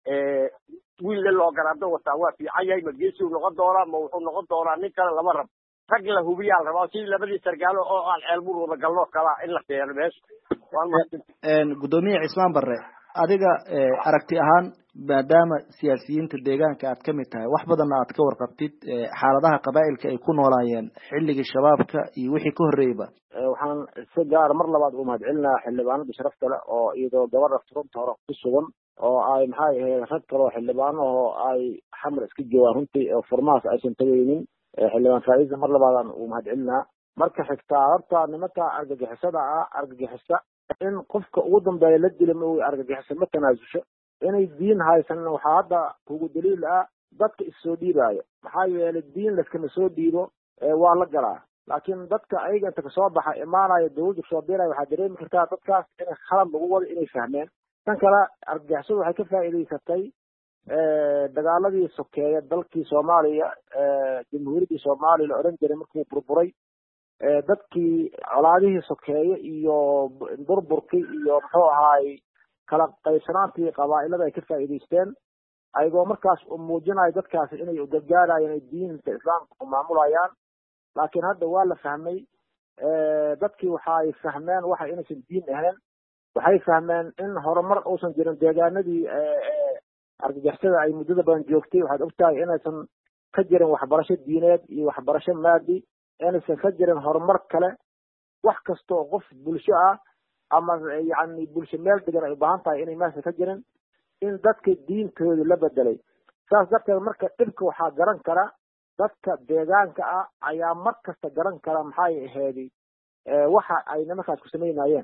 wiille loo garaado wataa waa fiican yahay ma geesiu noqon doonaa ma wuxuu noqon doonaa nin kale lama rabo rag la hubiyaa la rabaa sidii labadii sargaalo oo aan ceelbur wada galno kalaa in la keeno meesha gudoomiye cismaan barre adiga aragti ahaan maadaama siyaasiyiinta deegaanka aad ka mid tahay wax badanna aad ka warqabtid xaaladaha qabaa'ilka ay ku noolaayeen xilligii shabaabka iyo wixii ka horreeyba waxaan si gaara mar labaad u mahadcelinayaa xildhibaanada sharafta leh oo iyadoo gabadha runta hore ku sugan oo ay maxay ahayd rag kaloo xildhibaano oo ay xamar iska joogaan runtii oo furmahaas aysan tagaynin xildhibaan faa'iisa mar labaadaan u mahadcelinaa marka xigtaa horta nimanka argagixisa in qofka ugu dambeeya la dila ma argagixisa ma tanaasusho inay diin haysan waxaa hadda kugu daliil ah dadka issoo dhiibaayo maxaa yeelay diin laskama soo dhiibo waa la galaa laakiin dadka ayaga inta kasoo baxa imaanaya dawladda soo biiraya waxaa dareemi kartaa dadkaas inay khalad lagu wado inay fahmeen tan kale argagixisadu waxay ka faa'iidaysatay dagaaladii sokeeye dalkii soomaaliya jamhuuriyaddii soomaaliya la odhan jiray markuu burburay dadkii colaadihii sokeeye iyo burburkii iyo muxuu ahaay kala qaybsanaantii qabaa'ilada ay ka faa'iidaysteen ayagoo markaas muujinayo dadkaasi inay gargaarayaan ay diinta islaamka ku maamulayaan laakiin hadda waa la fahmay dadkii waxay fahmeen waxa inaysan diin ahayn waxay fahmeen in horumar uusan jirin deegaanadii argagixisada ay muddada badan joogtay waxaad ogtahay inaysan ka jirin waxbarasho diineed iyo waxbarasho maadi inaysan ka jirin horumar kale wax kasta oo qof bulsho ah ama yani bulsho meel degan ay u baahan tahay inay meesha ka jirin in dadka diintooda la bedelay saas darteed marka dhibka waxaa garan kara dadka deegaanka ah ayaa mar kasta garan kara maxay ahayd waxa ay nimankaas ku samaynayeen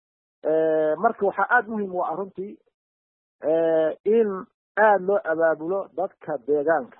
marka waxaa aada muhiim u ah runtii in aada loo abaabulo dadka deegaanka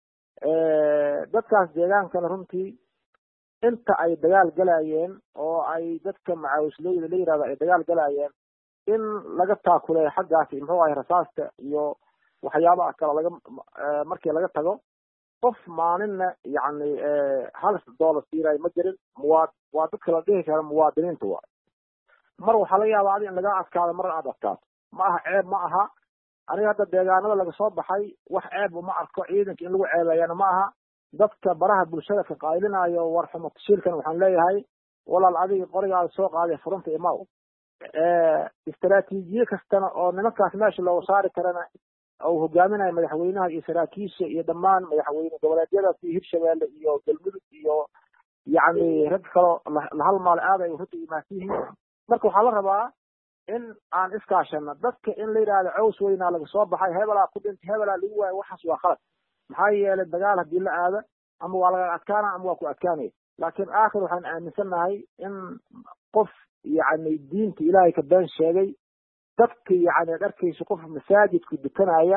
dadkaas deegaankana runtii inta ay dagaal galayeen oo ay dadka macaawislooyda la yirahdo ay dagaal galayeen in laga taakuleeyo xaggaasi muxuu ahay rasaasta iyo waxyaabaha kale laga markii laga tago qof maalinna yani $1 siiraay ma jirin waa dadka la dhihi kara muwaadiniinta waa mar waxaa laga yaabaa adi in laga adkaado marna aad adkaato ma aha ceeb ma aha aniga hadda deegaanada laga soo baxay wax ceeb uma arko ciidanka in lagu ceebeeyana ma aha dadka baraha bulshada ka qaylinayo war xumo tashiilkan waxaan leeyahay walaal adiga qorigaada soo qaaday furunta imaw istaraatiijiye kastana oo nimankaas meesha looga saari karana uu hogaaminayo madaxweynaha iyo saraakiisha iyo dhammaan madaxweyne goboleedyadaas iyo hirshabeelle iyo galmudug iyo yani rag kaloo la halmaal aad ay runta imaansan yihiin marka waxaa la rabaa in aan iskaashano dadka in la yidhaahdo caws weynaa laga soo baxay hebelaa ku dhintay hebelaa lagu waayo waxaas waa khalad maxaa yeelay dagaal haddii la aado ama waa laga adkaana ama waa ku adkaanaya laakiin aakhir waxaan aaminsannahay in qof yani diinta ilaahay ka been sheegay dadka yani dharkiisa qof masaajidku dukanaya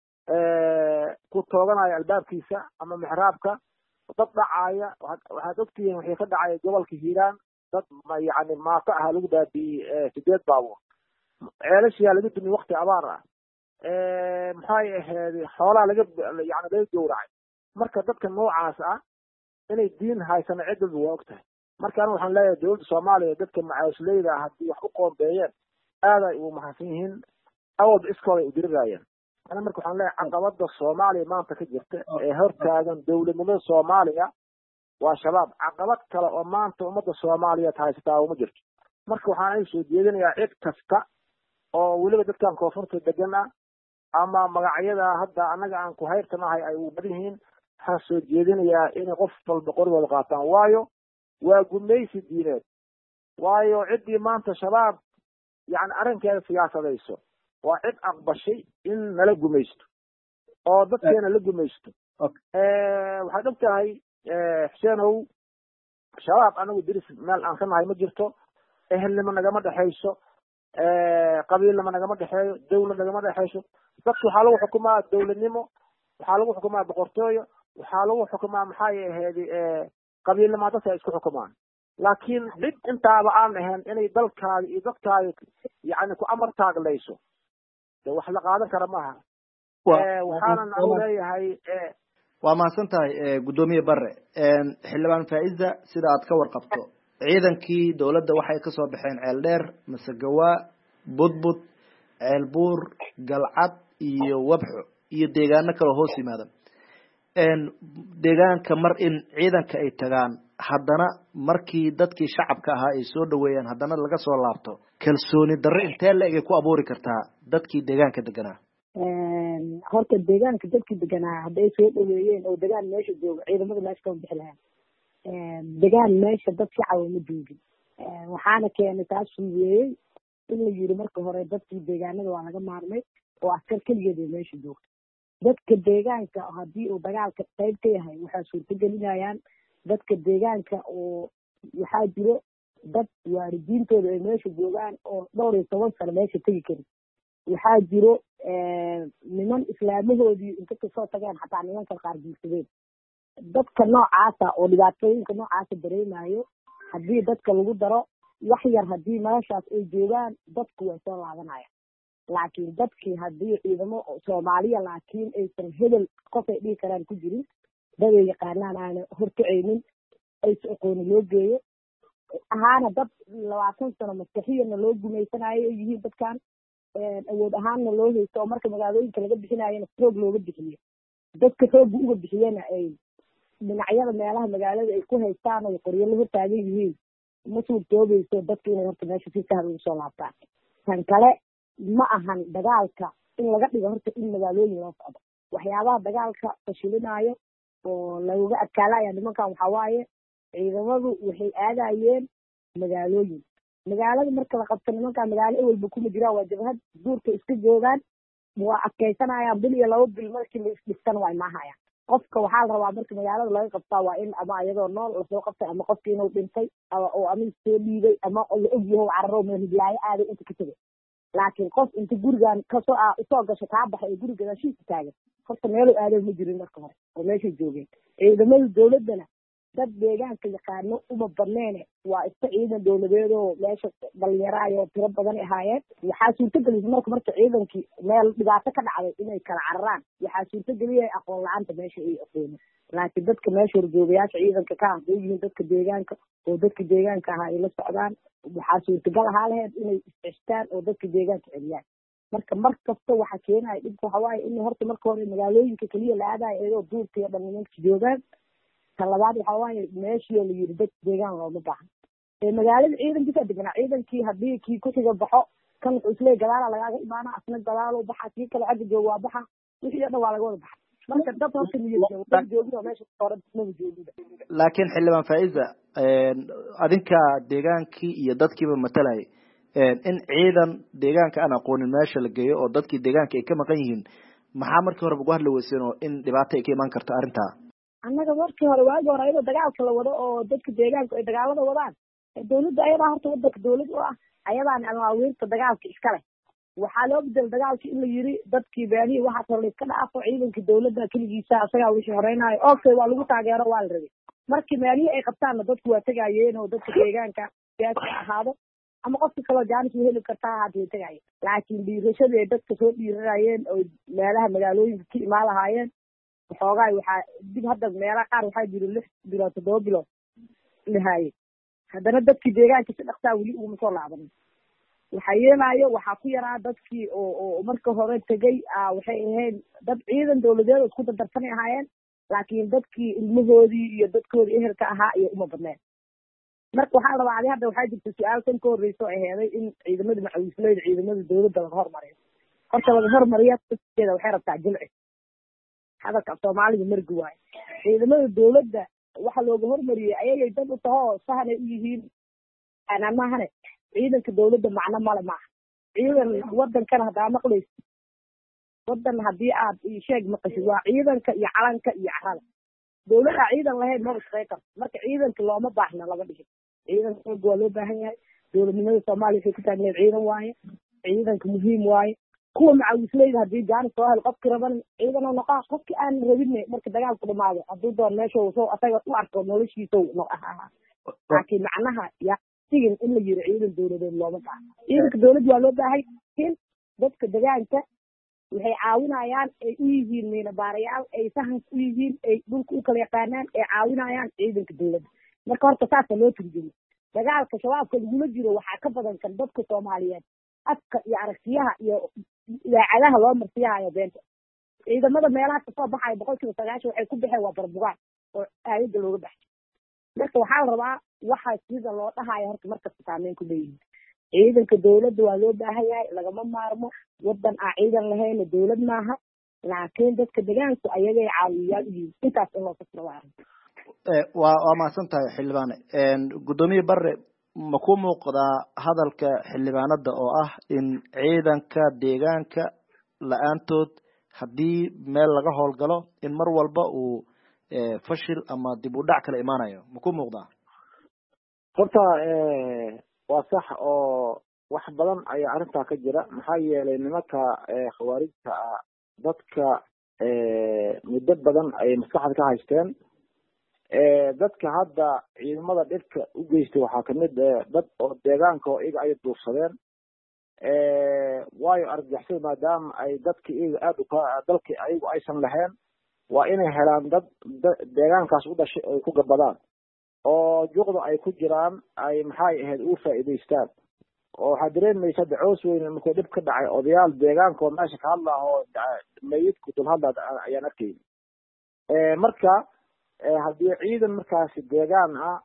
ku tooganaya albaabkiisa ama mixraabka dad dhacaya waxaad ogtihiin wixii ka dhacay gobolka hiiraan dad yani maato aha lagu baabi'iyey 8 baabuur ceelashiyaa laga dumiy wakti abaar ah maxay ahayd xoolaa laga gowracay marka dadka noocaas ah inay diin haysano ciddalba waa og tahay marka aniga waxaan leeyahay dowladda soomaaliya dadka macaawisleyda ah haddii wax u qoombeeyeen aad ay ugu mahadsan yihiin awalba iskooda ay u dirirayeen ana marka waxaan leeyahay caqabada soomaaliya maanta ka jirta ee hortaagan dowladnimada soomaaliya waa shabaab caqabad kale oo maanta ummadda soomaaliyeed haysataa uma jirto marka waxaan ay soo jeedinayaa cid kasta oo weliba dadkan koonfurta degan ah ama magacyada hadda annaga aan ku hayrtanahay ay u badan yihiin waxaan soo jeedinayaa inay qof walba qorigooda qaataan waayo waa gumaysi diineed waayo ciddii maanta shabaab yani arrinkeeda siyaasadayso waa cid aqbashay in nala gumaysto oo dadkeena la gumaysto waxaad og tahay xuseenow shabaab anagu diris meel aan ka nahay ma jirto ehelnimo nagama dhexayso qabiilnimo nagama dhexeeyo dawlad nagama dhexayso dadka waxaa lagu xukumaa dawladnimo waxaa lagu xukumaa boqortooyo waxaa lagu xukumaa maxay ahayd qabiilnimo dadka ay isku xukumaan laakiin cid intaaba aan ahayn inay dalkaaga iyo dadkaaga yani ku amar taaglayso de wax la qaadan kara maaha waxaanan anu leeyahay waa mahadsan tahay guddoomiye bare xildhibaan faa'iza sida aad ka warqabto ciidankii dowladda waxay ka soo baxeen ceel dheer masagawa budbud ceel buur galcad iyo wabxo iyo deegaano kaloo hoos yimaada deegaanka mar in ciidanka ay tagaan haddana markii dadkii shacabka ahaa ay soo dhaweeyaan haddana laga soo laabto kalsooni darro intee la-eg ay ku abuuri kartaa dadkii deegaanka deganaa horta deegaanka dadkii deganaa hadday soo dhaweeyeen oo degaan meesha jooga ciidamada meesha kama bixi lahaan degaan meesha dad shacaba ma joogin waxaana keenay taas fuudeeyey in la yiri marka hore dadkii deegaanada waa laga maarmay oo askar keligeed ay meesha joogto dadka deegaanka haddii uu dagaalka qayb ka yahay waxaa suurtagelinayaan dadka deegaanka oo waxaa jiro dad waalidiintooda ay meesha joogaan oo dhowr iyo 10 sano meesha tegi karin waxaa jiro niman islaamahoodii inta kasoo tageen xataa nimanka qaar guursadeen dadka noocaasa oo dhibaatooyinka noocaasa dareemayo haddii dadka lagu daro wax yar haddii meeshaas ay joogaan dadku way soo laabanayaan laakiin dadkii haddii ciidamo soomaaliya laakiin aysan hebel qof ay dhihi karaan ku jirin dad ay yaqaanaan aana horkacaynin aysa aqooni loo geeyo ahaana dad 20 sano maskaxiyana loo gumaysanayo ay yihiin dadkan awood ahaanna loo haysto oo marka magaalooyinka laga bixinaayana roog looga bixiyo dadka roogga uga bixiyana ay dhinacyada meelaha magaalada ay ku haystaan oo qoryo la hortaagan yihiin ma suurtoobayso dadka inay horta meesha si sahal ugu soo laabtaan tan kale ma ahan dagaalka in laga dhigo horta in magaalooyin loo socdo waxyaabaha dagaalka fashilinaayo oo laga adkaalaya nimankan waxaa waaye ciidamadu waxay aadayeen magaalooyin magaalada marka la qabto nimankan magaalo ewelba kuma jiraan waa jabhad duurka iska joogaan waa adkaysanayaan bil iyo 2 bil markii la isdhigtan waa imaahayaan qofka waxaa la rabaa marka magaalada laga qabtaa waa in ama iyadoo nool lasoo qabtay ama qofki inuu dhintay oo ama soo dhiibay ama la ogyahay cararo meel hiblaayo aaday inta ka tegay laakiin qof inta gurigan kasoo usoo gasho kaa baxay ee guriga gadaashiisa taagan horta meelu aaday ma jirin marka hore oo meeshay joogeen ciidamada dowladana dad deegaanka yaqaano uma badneene waa iska ciidan dowladeed oo meesha dhalinyaraayo tiro badan ahaayeen waxaa suurtagelisay marka ciidankii meel dhibaato ka dhacday inay kala cararaan waxaa suurtageliyay aqoon la-aanta meesha ay aqoonin laakiin dadka meesha horjoogayaasha ciidanka ka hadday yihiin dadka deegaanka oo dadka deegaanka ahaa ay la socdaan waxaa suurtagal ahaa laheyd inay isceshtaan oo dadka deegaanka celiyaan marka mar kasta waxa keenaya dhibka waxa waaye in horta marka hore magaalooyinka keliya la aadayo iyadoo duurka iyo dhan nimanka joogaan talabaad waxa waaye meeshii la yiri dad deegaan looma baahan magaalada ciidankiisa deganaa ciidankii haddii kii ku xiga baxo kan wuxuu isleeyahay gadaala lagaaga imaana asna gadaalo baxa kii kale xagga jooga waa baxa wixii dhan waa laga wada baxa marka dad horta niyad joogin oo meesha hore ma joogin laakiin xildhibaan Faiza adinka deegaankii iyo dadkiiba matalay in ciidan deegaanka aan aqoonin meesha la geeyo oo dadkii deegaanka ay ka maqan yihiin maxaa markii hore ugu hadli weyseen oo in dhibaato ay ka iman karto arrinta annaga markii hore waagi hore ayadoo dagaalka la wado oo dadka deegaanka ay dagaalada wadaan dowladda ayadaa horta wadanka dowlad u ah ayadaan amaawiirta dagaalka iska leh waxaa loo bedel dagaalkii in la yiri dadkii beelihii waxaas hore iska dhaafo ciidankii dowladda keligiisa asagaa wixii horeynayo okay waa lagu taageero waa la rabay markii meelihii ay qabtaanna dadku waa tegayeen oo dadka deegaanka siyaasi ahaado ama qofka kaloo jaanis u heli kartaa hadda way tegayeen laakiin dhiirashadii ay dadka soo dhiiranayeen oo meelaha magaalooyinka ka imaan lahaayeen waxoogaa waxaa dib hadda meelaha qaar waxaa jira 6 bilood 7 bilood lahaayeen haddana dadkii deegaanka si dhaqsaa weli uguma soo laabanin waxaa yeelaayo waxaa ku yaraa dadkii oo marka hore tegay waxay ahayd dad ciidan dowladeed oo isku dardarsanay ahaayeen laakiin dadkii ilmahoodii iyo dadkoodii ehelka ahaa iyo uma badneen marka waxaa rabaa adi hadda waxaa jirta su-aal kan ka horreyso ay heeday in ciidamada macawisleyda ciidamada dowladda laga hormariyo horta laga hormariya dadkeeda waxay rabtaa jilci hadalka soomaaliga margi waayo ciidamada dowladda waxa looga hormariyey ayagay dad u tahoo sahanay u yihiin anamahane ciidanka dowladda macno male maaha ciidan wadankana haddaa maqlaysa wadan haddii aad sheeg maqashid waa ciidanka iyo calanka iyo carada dowladda ciidan lahayn maba shaqey karto marka ciidanka looma baahna laba dhigin ciidanka xoog waa loo baahan yahay dowladnimada soomaaliya waxay ku taagneed ciidan waaye ciidanka muhiim waaye kuwa macawisleyda haddii jaanis soo helo qofki raban ciidan oo noqaa qofki aan rabine marka dagaalku dhamaado hadduu doon meesha soo asaga u arko noloshiisa laakiin macnaha yaa sigin in la yiri ciidan dowladeed looma baahna ciidanka dowladda waa loo baahay in dadka deegaanka waxay caawinayaan ay u yihiin miinabaarayaal ay sahanka u yihiin ay dhulka u kala yaqaanaan ay caawinayaan ciidanka dowladda marka horta saasa loo turjumo dagaalka shabaabka lagula jiro waxaa ka badan kan dadka soomaaliyeed afka iyo aragtiyaha iyo idaacadaha loo marsiyahayo beenta ciidamada meelaha kasoo baxaya 90% waxay ku baxeen waa barbugaan oo aayada looga baxay marka waxaa la rabaa waxa sida loo dhahayo horta markasta saameyn ku leeyihiin ciidanka dowladda waa loo baahan yahay lagama maarmo wadan aan ciidan lahayn dowlad maaha laakiin dadka deegaanku ayagay caawiyaal yihiin intaas in loo fasiro waa mahadsan tahay xildhibaane gudoomiye bare ma ku muuqdaa hadalka xildhibaanada oo ah in ciidanka deegaanka la-aantood haddii meel laga howlgalo in mar walba uu fashil ama dib u dhac kala imaanayo ma ku muuqdaa horta waa sax oo wax badan ayaa arrintaa ka jira maxaa yeelay nimanka khawaarijta ah dadka muddo badan ayay maskaxda ka haysteen dadka hadda ciidamada dhibka u geystay waxaa kamid dad oo deegaanka oo iyaga ay duursadeen waayo argagaxsada maadaama ay dadka iyaga aada u dalka ayagu aysan lahayn waa inay helaan dad deegaankaas u dhashay ay ku gabadaan oo juqda ay ku jiraan ay maxay ahayd ugu faa'iidaystaan oo waxaa dareemaysa dacoos weyn markuu dhib ka dhacay odayaal deegaanka oo meesha ka hadla oo mayidku dul hadla ayaan arkayna marka haddii ciidan markaasi deegaan ah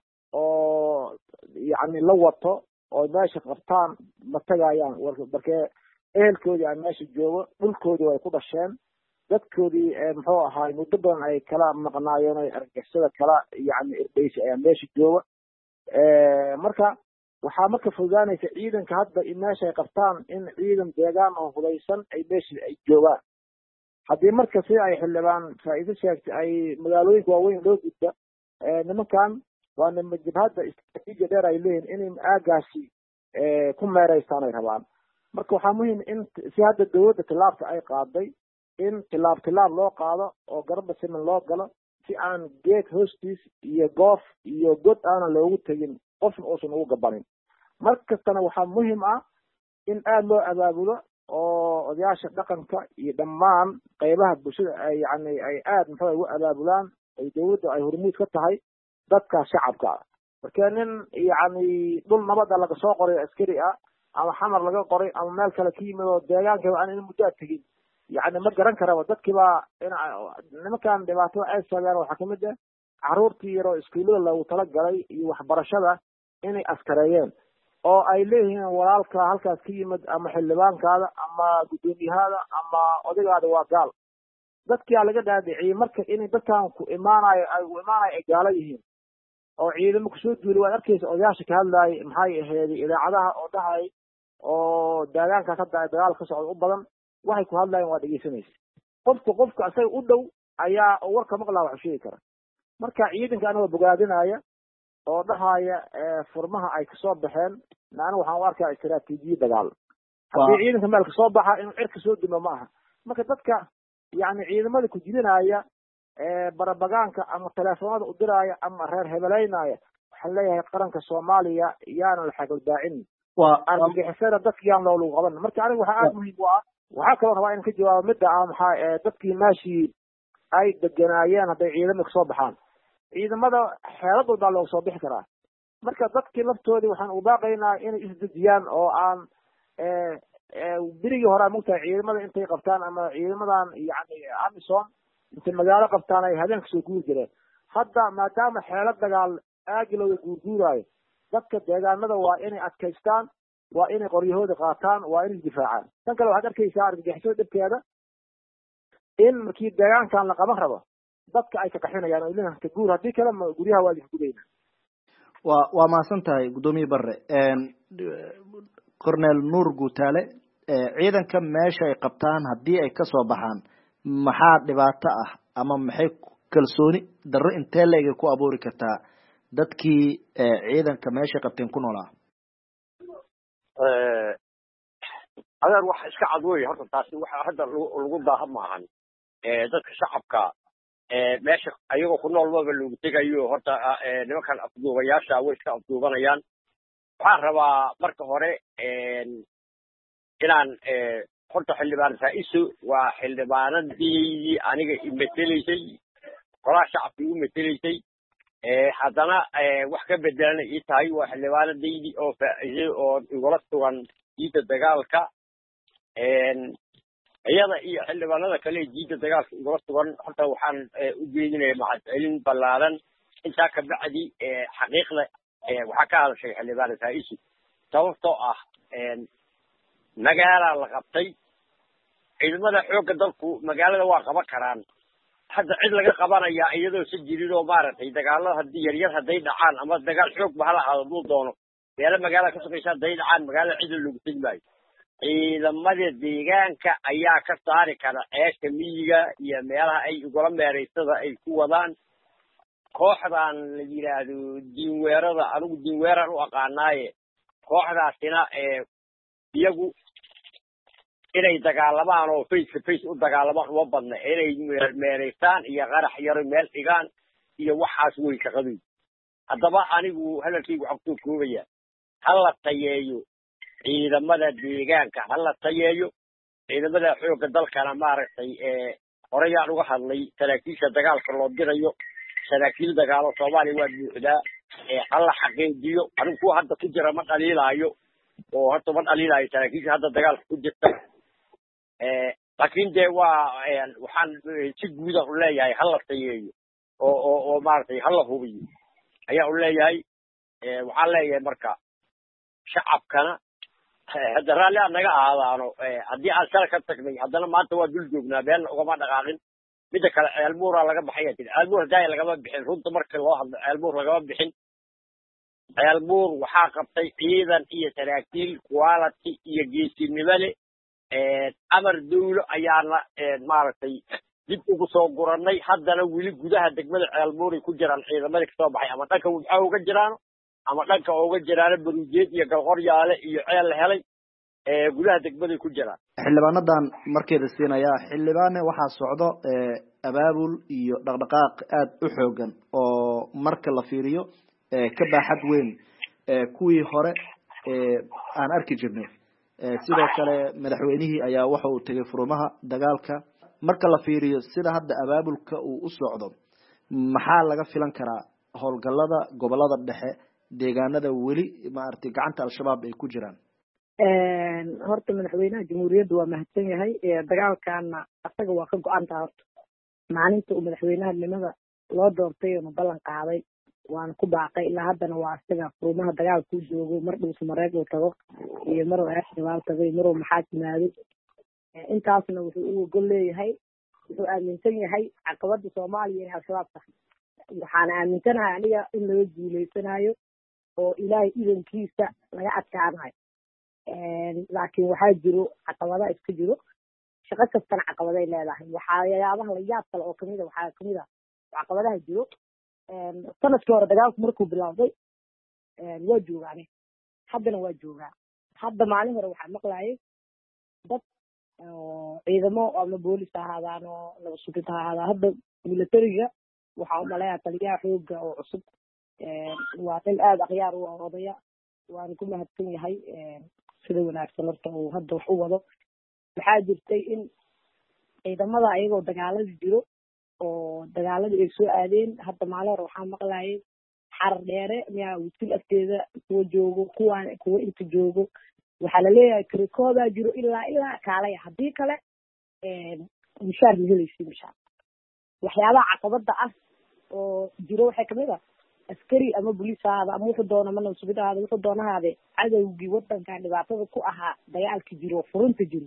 oo yacni la wato oo meesha qabtaan ma tagayaan markee ehelkoodii aan meesha joogo dhulkoodii way ku dhasheen dadkoodii muxuu ahaay muddo badan ay kala maqnaayeen o argagixisada kala yacni irdheysa ayaa meesha jooga marka waxaa marka fogaanaysa ciidanka hadda in meesha ay qabtaan in ciidan deegaan oo hudaysan ay meesha ay joogaan haddii marka si ay xildhibaan faa'iido sheegtay ay magaalooyinka waaweyn loo gudba nimankan waa nima jabhadda istraatiijiya dheer ay leeyihin inay aagaasi ku meeraystaan ay rabaan marka waxaa muhiim in si hadda dawladda tillaabta ay qaaday in tillaab loo qaado oo garba siman loo galo si aan geed hoostiis iyo goof iyo god aanan loogu tegin qofna uusan ugu gabanin mar kastana waxaa muhiim ah in aada loo abaabulo oo odayaasha dhaqanka iyo dhammaan qaybaha bulshada ay yani ay aada muxuu ugu abaabulaan ay dawladda ay hormuud ka tahay dadka shacabka ah marka nin yacni dhul nabada laga soo qoray askari ah ama xamar laga qoray ama meel kale ka yimid oo deegaankaba aan in muddo tegin yacni ma garan karaba dadkiiba nimankan dhibaatada ay saabeen waxaa kamid ah caruurtii yaroo iskuullada loogu talagalay iyo waxbarashada inay askareeyeen oo ay leeyihiin walaalka halkaas ka yimid ama xildhibaankaada ama guddoomiyahaada ama odaygaada waa gaal dadkiaa laga dhaadhiciyey marka inay dadkan ku imaanayo ay gaalo yihiin oo ciidamo kusoo duulay waad arkaysa odayaasha ka hadlaayay maxay ahayd idaacadaha oo dhahay oo deegaankaas hadda ay dagaal ka socda u badan waxay ku hadlaayeen waa dhegeysanaysa qofka isaga u dhow ayaa warka maqlaa wax sheegi kara marka ciidanka anagoo bogaadinaya oo dhahaya furmaha ay kasoo baxeen aniga waxaan u arkaa istaraatiijiya dagaal haddii ciidanka meel kasoo baxa inuu cirka soo dumo ma aha marka dadka yani ciidamada ku jidinaya barabagaanka ama teleefonada u diraya ama reer hebelaynaya waxaan leeyahay qaranka soomaaliya yaana la xagaldaacin argagixisada dadka yaan loolagu qaban marka aniga waxaa aada muhiim u ah waxaa kaloo rabaa in ka jawaabo midda ah maxaa dadkii meeshii ay deganaayeen hadday ciidamada kasoo baxaan ciidamada xeelad walbaa looga soo bixi karaa marka dadkii laftoodii waxaan u baaqaynaa inay isdejiyaan oo aan berigii hore mogtahay ciidamada intay qabtaan ama ciidamadan yani amisom intay magaalo qabtaan ay habeenka soo guuri jireen hadda maadaama xeelad dagaal aagi looga guurguuraayo dadka deegaanada waa inay adkaystaan waa inay qoryahooda qaataan waa inay isdifaacaan tan kale waxaad arkaysaa argagixisada dhibkeeda in markii deegaankan la qaban rabo dadka ay ka qaxinayaan oo ilaa ka guur haddii kale guryaha waa isgudayna waa mahadsan tahay guddoomiye barre cornel nuur guutaale ciidanka meesha ay qabtaan haddii ay kasoo baxaan maxaa dhibaato ah ama maxay kalsooni darro intee leegay ku abuuri kartaa dadkii ciidanka meeshay qabteen ku noolaa adeer waxa iska cad wey horta taasi waxa hadda lagu daaha maahan dadka shacabka meesha ayagoo ku nool maba loogu tegayo horta nimankan afduubayaasha way iska afduubanayaan waxaan rabaa marka hore inaan horta xildhibaan faa'iiso waa xildhibaanadii aniga imetelaysay golaha shacabka igu metelaysay haddana wax ka bedelana ii tahay waa xildhibaanadaydii oo faa'iisay oo igula sugan diidda dagaalka iyada iyo xildhibaanada kale diidda dagaalka igula sugan horta waxaan u jeedinaya mahadcelin ballaaran intaa ka bacdi xaqiiqda waxaa ka hadashay xildhibaan faa'iiso sababtoo ah magaalaa la qabtay ciidamada xoogga dalku magaalada waa qaban karaan hadda cid laga qabanaya iyadoo si jirin oo maaragtay dagaalada haddii yaryar hadday dhacaan ama dagaal xoog ba hala aado duu doono meelo magaalada ka sugaysa hadday dhacaan magaalada cid loogu tegi maayo ciidamada deegaanka ayaa ka saari kara ceesha miyiga iyo meelaha ay ugula meeraysada ay ku wadaan kooxdan la yidhaahdo diinweerada anigu diinweeraan u aqaanaaye kooxdaasina iyagu inay dagaalamaan oo face to face u dagaalamaan uma badna inay meeraystaan iyo qarax yaro meel dhigaan iyo waxaas way ka qabin haddaba anigu hadalkaygu waxaan kusoo koobaya hala tayeeyo ciidamada deegaanka hala tayeeyo ciidamada xoogga dalkana maaragtay horeyaan uga hadlay saraakiisha dagaalka loo dirayo saraakiil dagaalo soomaaliya waa buuxdaa hala xaqiijiyo anigu kuwa hadda ku jira ma dhaliilaayo oo horta ma dhaliilaayo saraakiisha hadda dagaalka ku jirta laakiin dee waxaan si guuda u leeyahay hala tayeeyo oo maaragtay hala hubiyo ayaa u leeyahay waxaan leeyahay marka shacabkana hadda raalli aan naga ahaadaano haddii aan shala ka tagnay haddana maanta waa dul joognaa beenna ugama dhaqaaqin midda kale ceelbuuraa laga baxaya tiri ceelbuur hadaaya lagama bixin runta marka loo hadlo ceelbuur lagama bixin ceelbuur waxaa qabtay ciidan iyo saraakiil quality iyo geesinimo leh amar dawlo ayaana maaragtay dib ugu soo guranay haddana weli gudaha degmada ceelbuuray ku jiraan ciidamadii kasoo baxay ama dhanka wabxaa uga jiraano ama dhanka uga jiraano baruujeed iyo galqoryaale iyo ceel la helay gudaha degmaday ku jiraan xildhibaanadan markeeda siinaya xildhibaane waxaa socdo abaabul iyo dhaqdhaqaaq aad u xoogan oo marka la fiiriyo ka baaxad weyn kuwii hore aan arki jirnay sidoo kale madaxweynihii ayaa waxa uu tegay furumaha dagaalka marka la fiiriyo sida hadda abaabulka uu u socdo maxaa laga filan karaa howlgallada gobolada dhexe deegaanada weli maaragtay gacanta al-shabaab ay ku jiraan horta madaxweynaha jamhuuriyadda waa mahadsan yahay dagaalkaana asaga waa ka go-antaa horta maalinta uu madaxweynahanimada loo doortay oona ballan qaaday waana ku baaqay ilaa haddana waa isaga furumaha dagaalka u joogo mar dhuusa mareeg uu tago iyo mar uu shabaab tagay mar uu maxaa timaaday intaasna wuxuu u ogol leeyahay wuxuu aaminsan yahay caqabada soomaaliya inay al-shabaab tahay waxaana aaminsanahay aniga in laga guuleysanayo oo ilaahay idankiisa laga adkaanayo laakiin waxaa jiro caqabada iska jiro shaqo kastana caqabaday leedahay waxyaabaha la yaab kale oo kamid a waxaa kamid a caqabadaha jiro sanadkii hore dagaalku markuu bilowday waa joogaane haddana waa joogaa hadda maalin hore waxaa maqlayay dad ciidamo ama boolis ha ahaadaan oo nabasugid ha ahaadaan hadda militariga waxaa umaleeyaa taliyaha xooga oo cusub waa nin aada akhyaar u odaya waana ku mahadsan yahay sida wanaagsan horta uu hadda wax u wado waxaa jirtay in ciidamada ayagoo dagaalada jiro oo dagaaladii ay soo aadeen hadda maalin hore waxaa maqlayay xarar dheere miyaa wisil afteeda kuwa joogo kuwa inta joogo waxaa laleeyahay karikoodaa jiro ilaa kaalaya haddii kale mushaar ma helaysi mushaar waxyaabaha caqabada ah oo jiro waxay kamid ah askari ama boliis ahaada ama wuxuu doona ma nabsugid ahaada wuxuu doonahaade cadowgii wadankan dhibaatada ku ahaa dagaalka jiro furunta jiro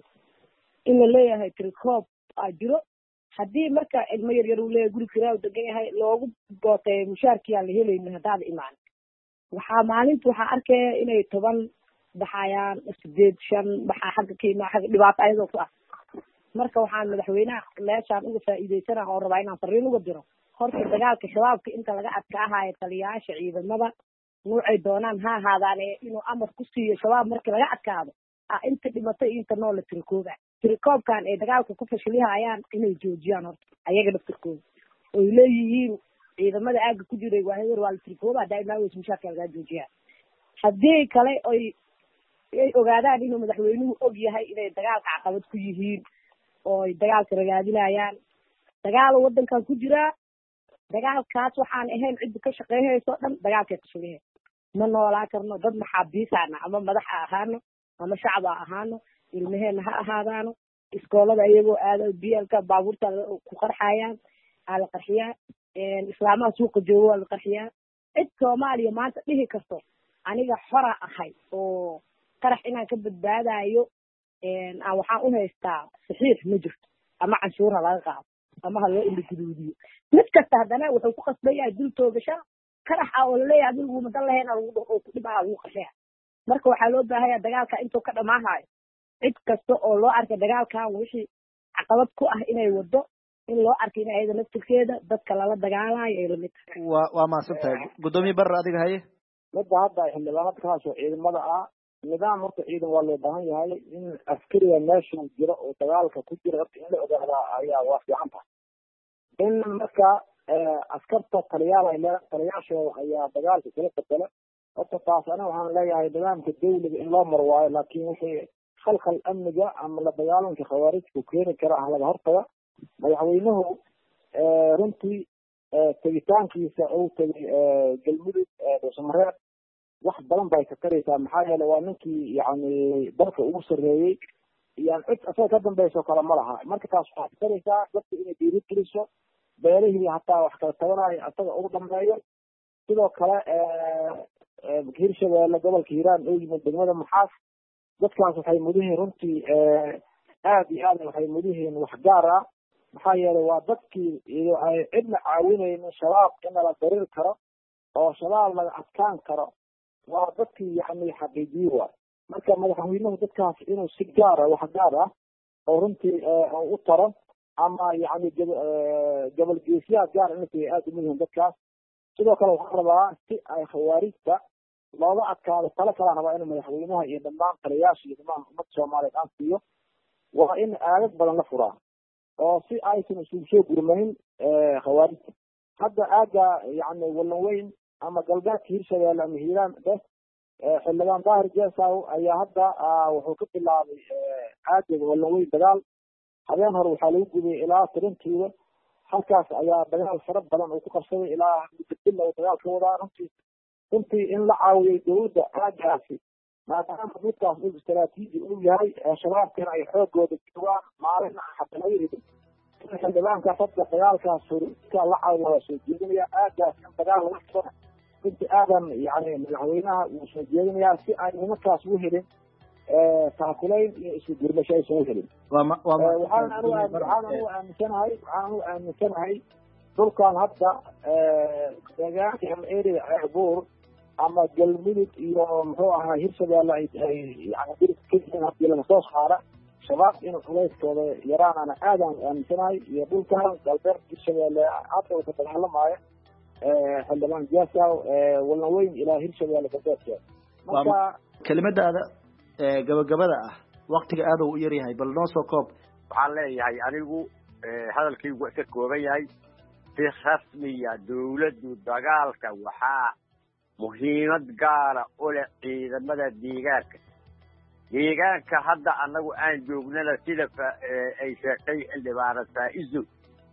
in la leeyahay karikoob aa jiro haddii marka ilmo yaryar uu leeyahay guri kiraa degan yahay loogu gooteeyo mushaarkii aan la helaynin haddaada imaan waxaa maalinta waxaa arkaya inay 10 baxayaan 8 5 baxaa xagga ka imaa xagga dhibaato ayadoo ku ah marka waxaan madaxweynaha meeshaan uga faa'iideysana oo rabaa inaan fariin uga diro horta dagaalka shabaabka inta laga adkaahayo taliyayaasha ciidamada nuucay doonaan ha ahaadaane inuu amar ku siiyo shabaab markii laga adkaado inta dhimatay inta nool la tirikooba tirikoobkan ay dagaalka ku fashilihayaan inay joojiyaan horta ayaga dhaftirkooda oy leeyihiin ciidamada aaga ku jiray waa heer waa la tirikooba daaimaaweys mushaarka lagaa joojiyaan haddii kale ay ogaadaan inuu madaxweynuhu og yahay inay dagaalka caqabad ku yihiin oo ay dagaalka ragaadinayaan dagaal wadankan ku jiraa dagaalkaas waxaan ahayn cidda ka shaqeynayso dhan dagaalkay ka shaqeeya ma noolaa karno dad maxaabiisaana ama madax ha ahaano ama shacab ha ahaano ilmaheena ha ahaadaano iskoolada iyagoo aado bielka baabuurta ku qarxayaan aa la qarxiyaa islaamaha suuqa joogo waa la qarxiyaa cid soomaaliya maanta dhihi karto aniga xora ahay oo qarax inaan ka badbaadayo aan waxaan u haystaa saxiix ma jirto ama canshuur ha laga qaado ama ha loo indhaguduudiyo mid kasta haddana wuxuu ku qasban yahay dul toogasha qarax ah oo laleeyahay adigu madan lahayn oo ku dhibaa lagu qarxaya marka waxaa loo baahaya dagaalka intuu ka dhamaahayo cid kasta oo loo arkay dagaalkan wixii caqabad ku ah inay wado in loo arkay in ayada naftirkeeda dadka lala dagaalayo ay lamid tahay waa mahadsan tahay guddoomiye barre adiga haye midda hadda xildhibaanad kaasoo ciidamada ah nidaam horta ciidan waa loo baahan yahay in askariga meesha jira oo dagaalka ku jira horta in la ogaadaa ayaa waa fiican tahay in marka askarta taliyaashooda ayaa dagaalka kala bedela horta taas aniga waxaan leeyahay nidaamka dawliga in loo maro waayo laakiin wixii khalkhal amniga ama la dagaalanka khawaarijku keeni kara ah laga hortaga madaxweynuhu runtii tegitaankiisa uu tegay galmudug dhuusamareeb wax badan bay ka taraysaa maxaa yeele waa ninkii yani dalka ugu sarreeyey yani cid asaga ka dambayso kale ma laha marka taas waxaa ka taraysaa dadka inay dhiiri geliso beelihii hataa wax kala tabanayo asaga ugu dambeeyo sidoo kale hirshabeelle gobolka hiiraan oo yimid degmada maxaas dadkaas waxay mudihiin runtii aad iyo aad waxay mudihiin wax gaar ah maxaa yeelay waa dadkii ay cidna caawinaynin shabaab in la darir karo oo shabaab laga adkaan karo waa dadkii yani xaqiijiye waay marka madaxweynuhu dadkaas inuu si gaara wax gaar ah oo runtii u taro ama yani gobol geesiyaad gaar inay aada umudihiin dadkaas sidoo kale waxaan rabaa si ay khawaarijta looga adkaado talo kalaan rabaa in madaxweynaha iyo dhammaan taliyaasha iyo dhammaan ummadda soomaaliyeed aan siiyo waa in aagag badan la furaa oo si aysan isugu soo gurmayn khawaarijta hadda aaga yani wallan weyn ama galbeedka hirshabeelle ama hiiraan bes xildhibaan daahir jeesaw ayaa hadda wuxuu ka bilaabay aaga wallan weyn dagaal habeen hore waxaa lagu gubay ilaa tirintiiba halkaas ayaa dagaal fara badan uu ku qabsaday ilaa mudadila uu dagaal ka wadaa runtii in la caawiyay dawladda aagaasi maadaama midkaas uu istaraatiiji uu yahay shabaabkana ay xoogooda joogaan maalin xata laga hidin xildhibaankaas hadda dagaalkaas horiska la caawiya waa soo jeedinaya aagaas in dagaal laga furo runtii aadan yani madaxweynaha wuu soo jeedinayaa si ay nimankaas u helin taakulayn iyo isu gurmasho aysan u helin waxaan anu aaminsanahay dhulkan hadda deegaanka ama area ceelbuur ama galmudug iyo muxuu ahaa hirshabeelle ay yani dirka hadii laga soo saara shabaab in culayskooda yaraanana aadaan aaminsanahay iyo dhulkan galbeed hirshabeelle hadda uu ka dagaalamaayo xildhibaan jaasaw wallan weyn ilaa hirshabeelle galbeedkeeda marka kelimadaada gabagabada ah waktiga aada u yar yahay bal noo soo koob waxaan leeyahay anigu hadalkaygu ka kooban yahay si rasmiya dawladdu dagaalka waxaa muhiimad gaara u leh ciidamada deegaanka hadda annagu aan joognana sida ay sheegtay xildhibaana faa'izo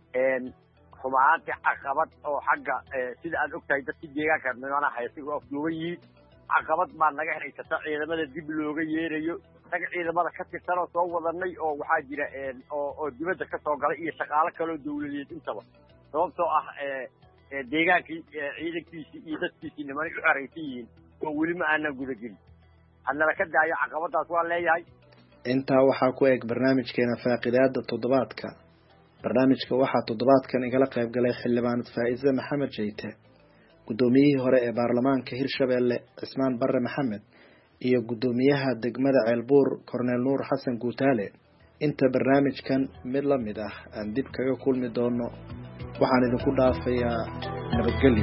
xumaanti caqabad oo xagga sida aad ogtahay dadkii deegaanka nimana haysiga afduuban yihiin caqabad baa naga haysata ciidamada dib looga yeerayo naga ciidamada ka tirsan oo soo wadanay oo waxaa jira oo dibadda ka soo galay iyo shaqaalo kaloo dawladeed intaba sababtoo ah deegaankii ciidankiisii iyo dadkiisii nimanay u xeraysan yihiin oo weli ma aanan gudagelin hadnala ka daayo caqabadaas waa leeyahay intaa waxaa ku eg barnaamijkeena faaqidaada toddobaadka barnaamijka waxaa toddobaadkan igala qayb galay xildhibaanad faa'ize maxamed jeyte guddoomiyihii hore ee baarlamaanka hirshabeelle cismaan barre maxamed iyo guddoomiyaha degmada ceelbuur korneel nuur xasan guutaale inta barnaamijkan mid la mid ah aan dib kaga kulmi doono waxaan idinku dhaafayaa nabadgelyo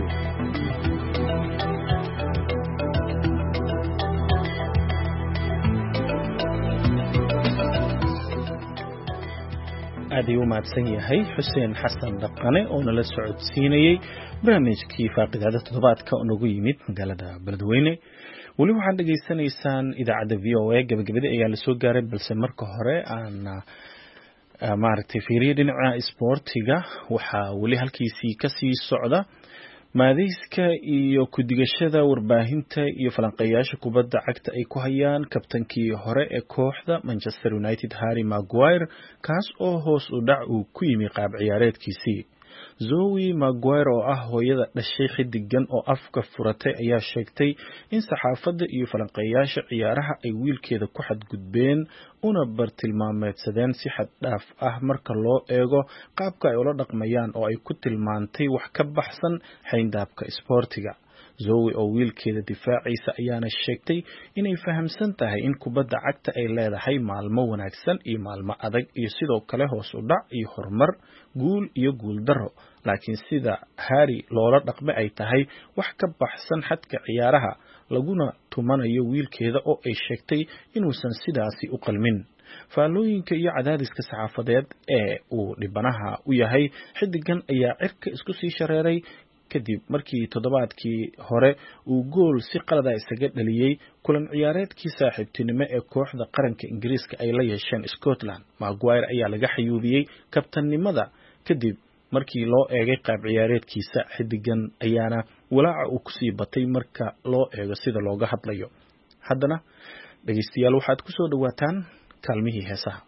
aad ayuu u mahadsan yahay xuseen xasan dhaqane oo nala socodsiinayey barnaamijkii faaqidaada toddobaadka oo nagu yimid magaalada beledweyne weli waxaad dhegaysanaysaan idaacadda v o a gabagabadii ayaa lasoo gaaray balse marka hore aan maaragtay fiiriye dhinaca isboortiga waxaa weli halkiisii kasii socda maadayska iyo ku-digashada warbaahinta iyo falanqeeyaasha kubadda cagta ay ku hayaan kabtankii hore ee kooxda Manchester United Harry Maguire kaas oo hoos u dhac uu ku yimi qaab ciyaareedkiisii Zoe Maguire oo ah hooyada dhashay xidigan oo afka furatay ayaa sheegtay in saxaafadda iyo falanqeeyaasha ciyaaraha ay wiilkeeda ku xadgudbeen una bartilmaameedsadeen si xad dhaaf ah marka loo eego qaabka ay ula dhaqmayaan oo ay ku tilmaantay wax ka baxsan xayndaabka isboortiga Zoe oo wiilkeeda difaacaysa ayaana sheegtay inay fahamsan tahay in kubadda cagta ay leedahay maalmo wanaagsan iyo maalmo adag iyo sidoo kale hoos u dhac iyo horumar guul iyo guul darro laakiin sida Harry loola dhaqmay ay tahay wax ka baxsan xadka ciyaaraha laguna tumanayo wiilkeeda oo ay sheegtay inuusan sidaasi u qalmin faalooyinka iyo cadaadiska saxaafadeed ee uu dhibanaha u yahay xidigan ayaa cirka isku sii shareeray kadib markii toddobaadkii hore uu gool si qalad ah isaga dhaliyay kulan ciyaareedkii saaxiibtinimo ee kooxda qaranka Ingiriiska ay la yeesheen Scotland Maguire ayaa laga xayuubiyay kabtanimada kadib markii loo eegay qaab ciyaareedkiisa xidigan ayaana walaaca uu kusii batay marka loo eego sida looga hadlayo. haddana dhegeystayaal waxaad ku soo dhawaataan kaalmihii heesaha.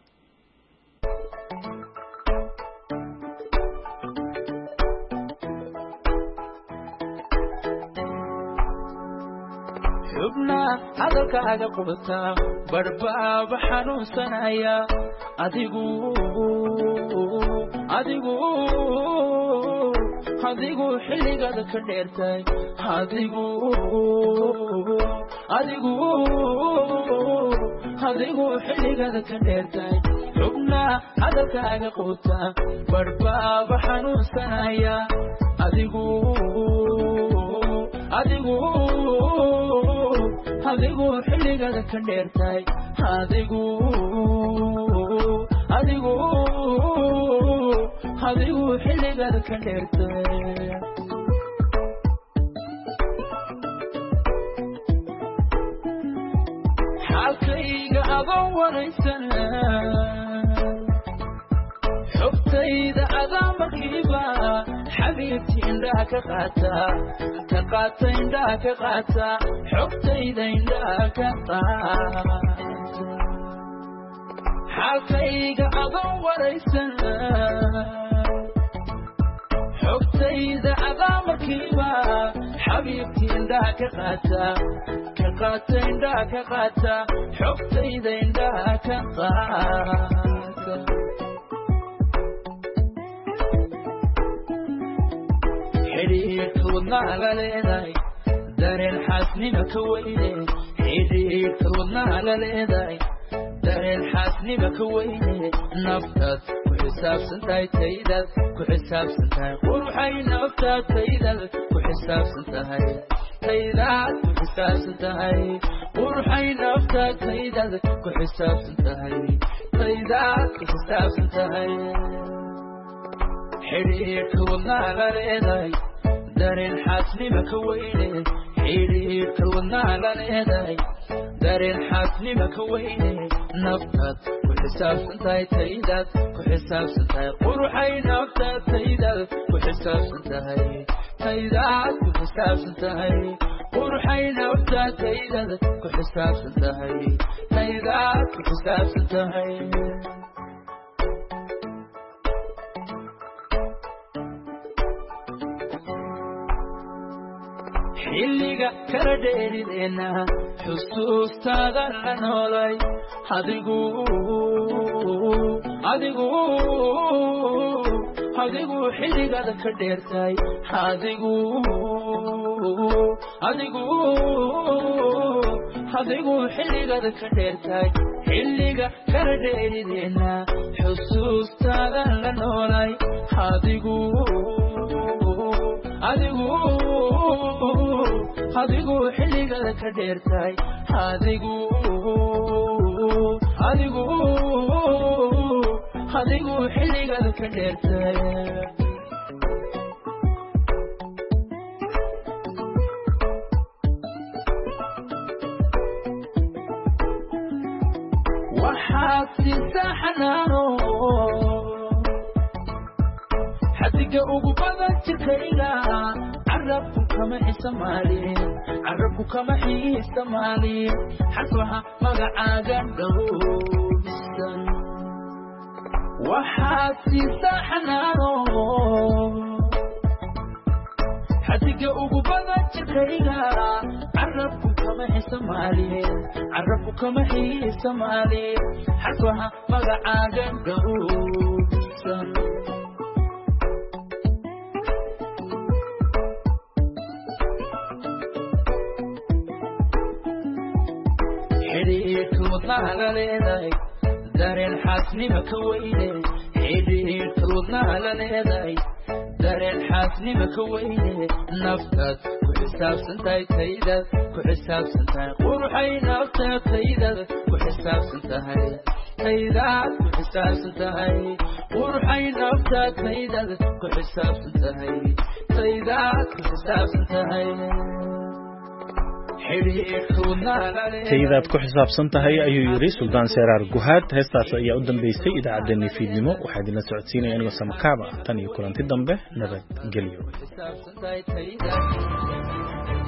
xubna hadalkaaga qubta barbaaba xanuunsanaya adigu xilligaada ka dheertay adigu xilligaada ka dheertay xubna hadalkaaga qubta barbaaba xanuunsanaya adigu xilligaada ka dheertay adigu xilligaada ka dheertay xaalkayga adoo waraysan xogtayda adaa markiiba xabiibtii indhaha ka qaata indhaha ka qaata xogtayda indhaha ka qaata xaalkayga adoo waraysan xogtayda adaa markiiba xabiibtii indhaha ka qaata indhaha ka qaata xogtayda indhaha ka qaata xidhiidhka wadnaha la leedahay dareen xaasnima ka weyne xidhiidhka wadnaha la leedahay dareen xaasnima ka weyne naftaad ku xisaabsan tahay taydaad ku xisaabsan tahay quruxay naftaad taydaad ku xisaabsan tahay taydaad ku xisaabsan tahay quruxay naftaad taydaad ku xisaabsan tahay taydaad ku xisaabsan tahay xidhiidhka wadnaha la leedahay dareen xaasnima ka weyne xidhiidhka wadnaha la leedahay dareen xaasnima ka weyne naftaad ku xisaabsan tahay taydaad ku xisaabsan tahay quruxay naftaad taydaad ku xisaabsan tahay taydaad ku xisaabsan tahay quruxay naftaad taydaad ku xisaabsan tahay taydaad ku xisaabsan tahay xilliga kala dheerideena xusuustaada la noolay adigu xilligaada ka dheertay adigu xilligaada ka dheertay xilliga kala dheerideena xusuustaada la noolay adigu xilligaada ka dheertay adigu xilligaada ka dheertay waxaad siisaa xanaano xadiga ugu badan jirkayga carabku kama xiisamaaliin xarfaha magacaaga dhowrsan waxaad siisaa xanaano xadiga ugu badan jirkayga carabku kama xiisamaaliin xarfaha magacaaga dhowrsan xidhiidhka wadnaha la leedahay dareen xaasnima ka weyne xidhiidhka wadnaha la leedahay dareen xaasnima ka weyne naftaad ku xisaabsan tahay taydaad ku xisaabsan tahay quruxay naftaad taydaad ku xisaabsan tahay taydaad ku xisaabsan tahay quruxay naftaad taydaad ku xisaabsan tahay taydaad ku xisaabsan tahay taydaad ku xisaabsan tahay ayuu yiri Suldaan Seraar Guhaad heestaas ayaa u dambeysay idaacaddeenii fiidnimo waxaa idin la socodsiinaya anigoo Samakaaba tan iyo kulanti dambe nabad gelyo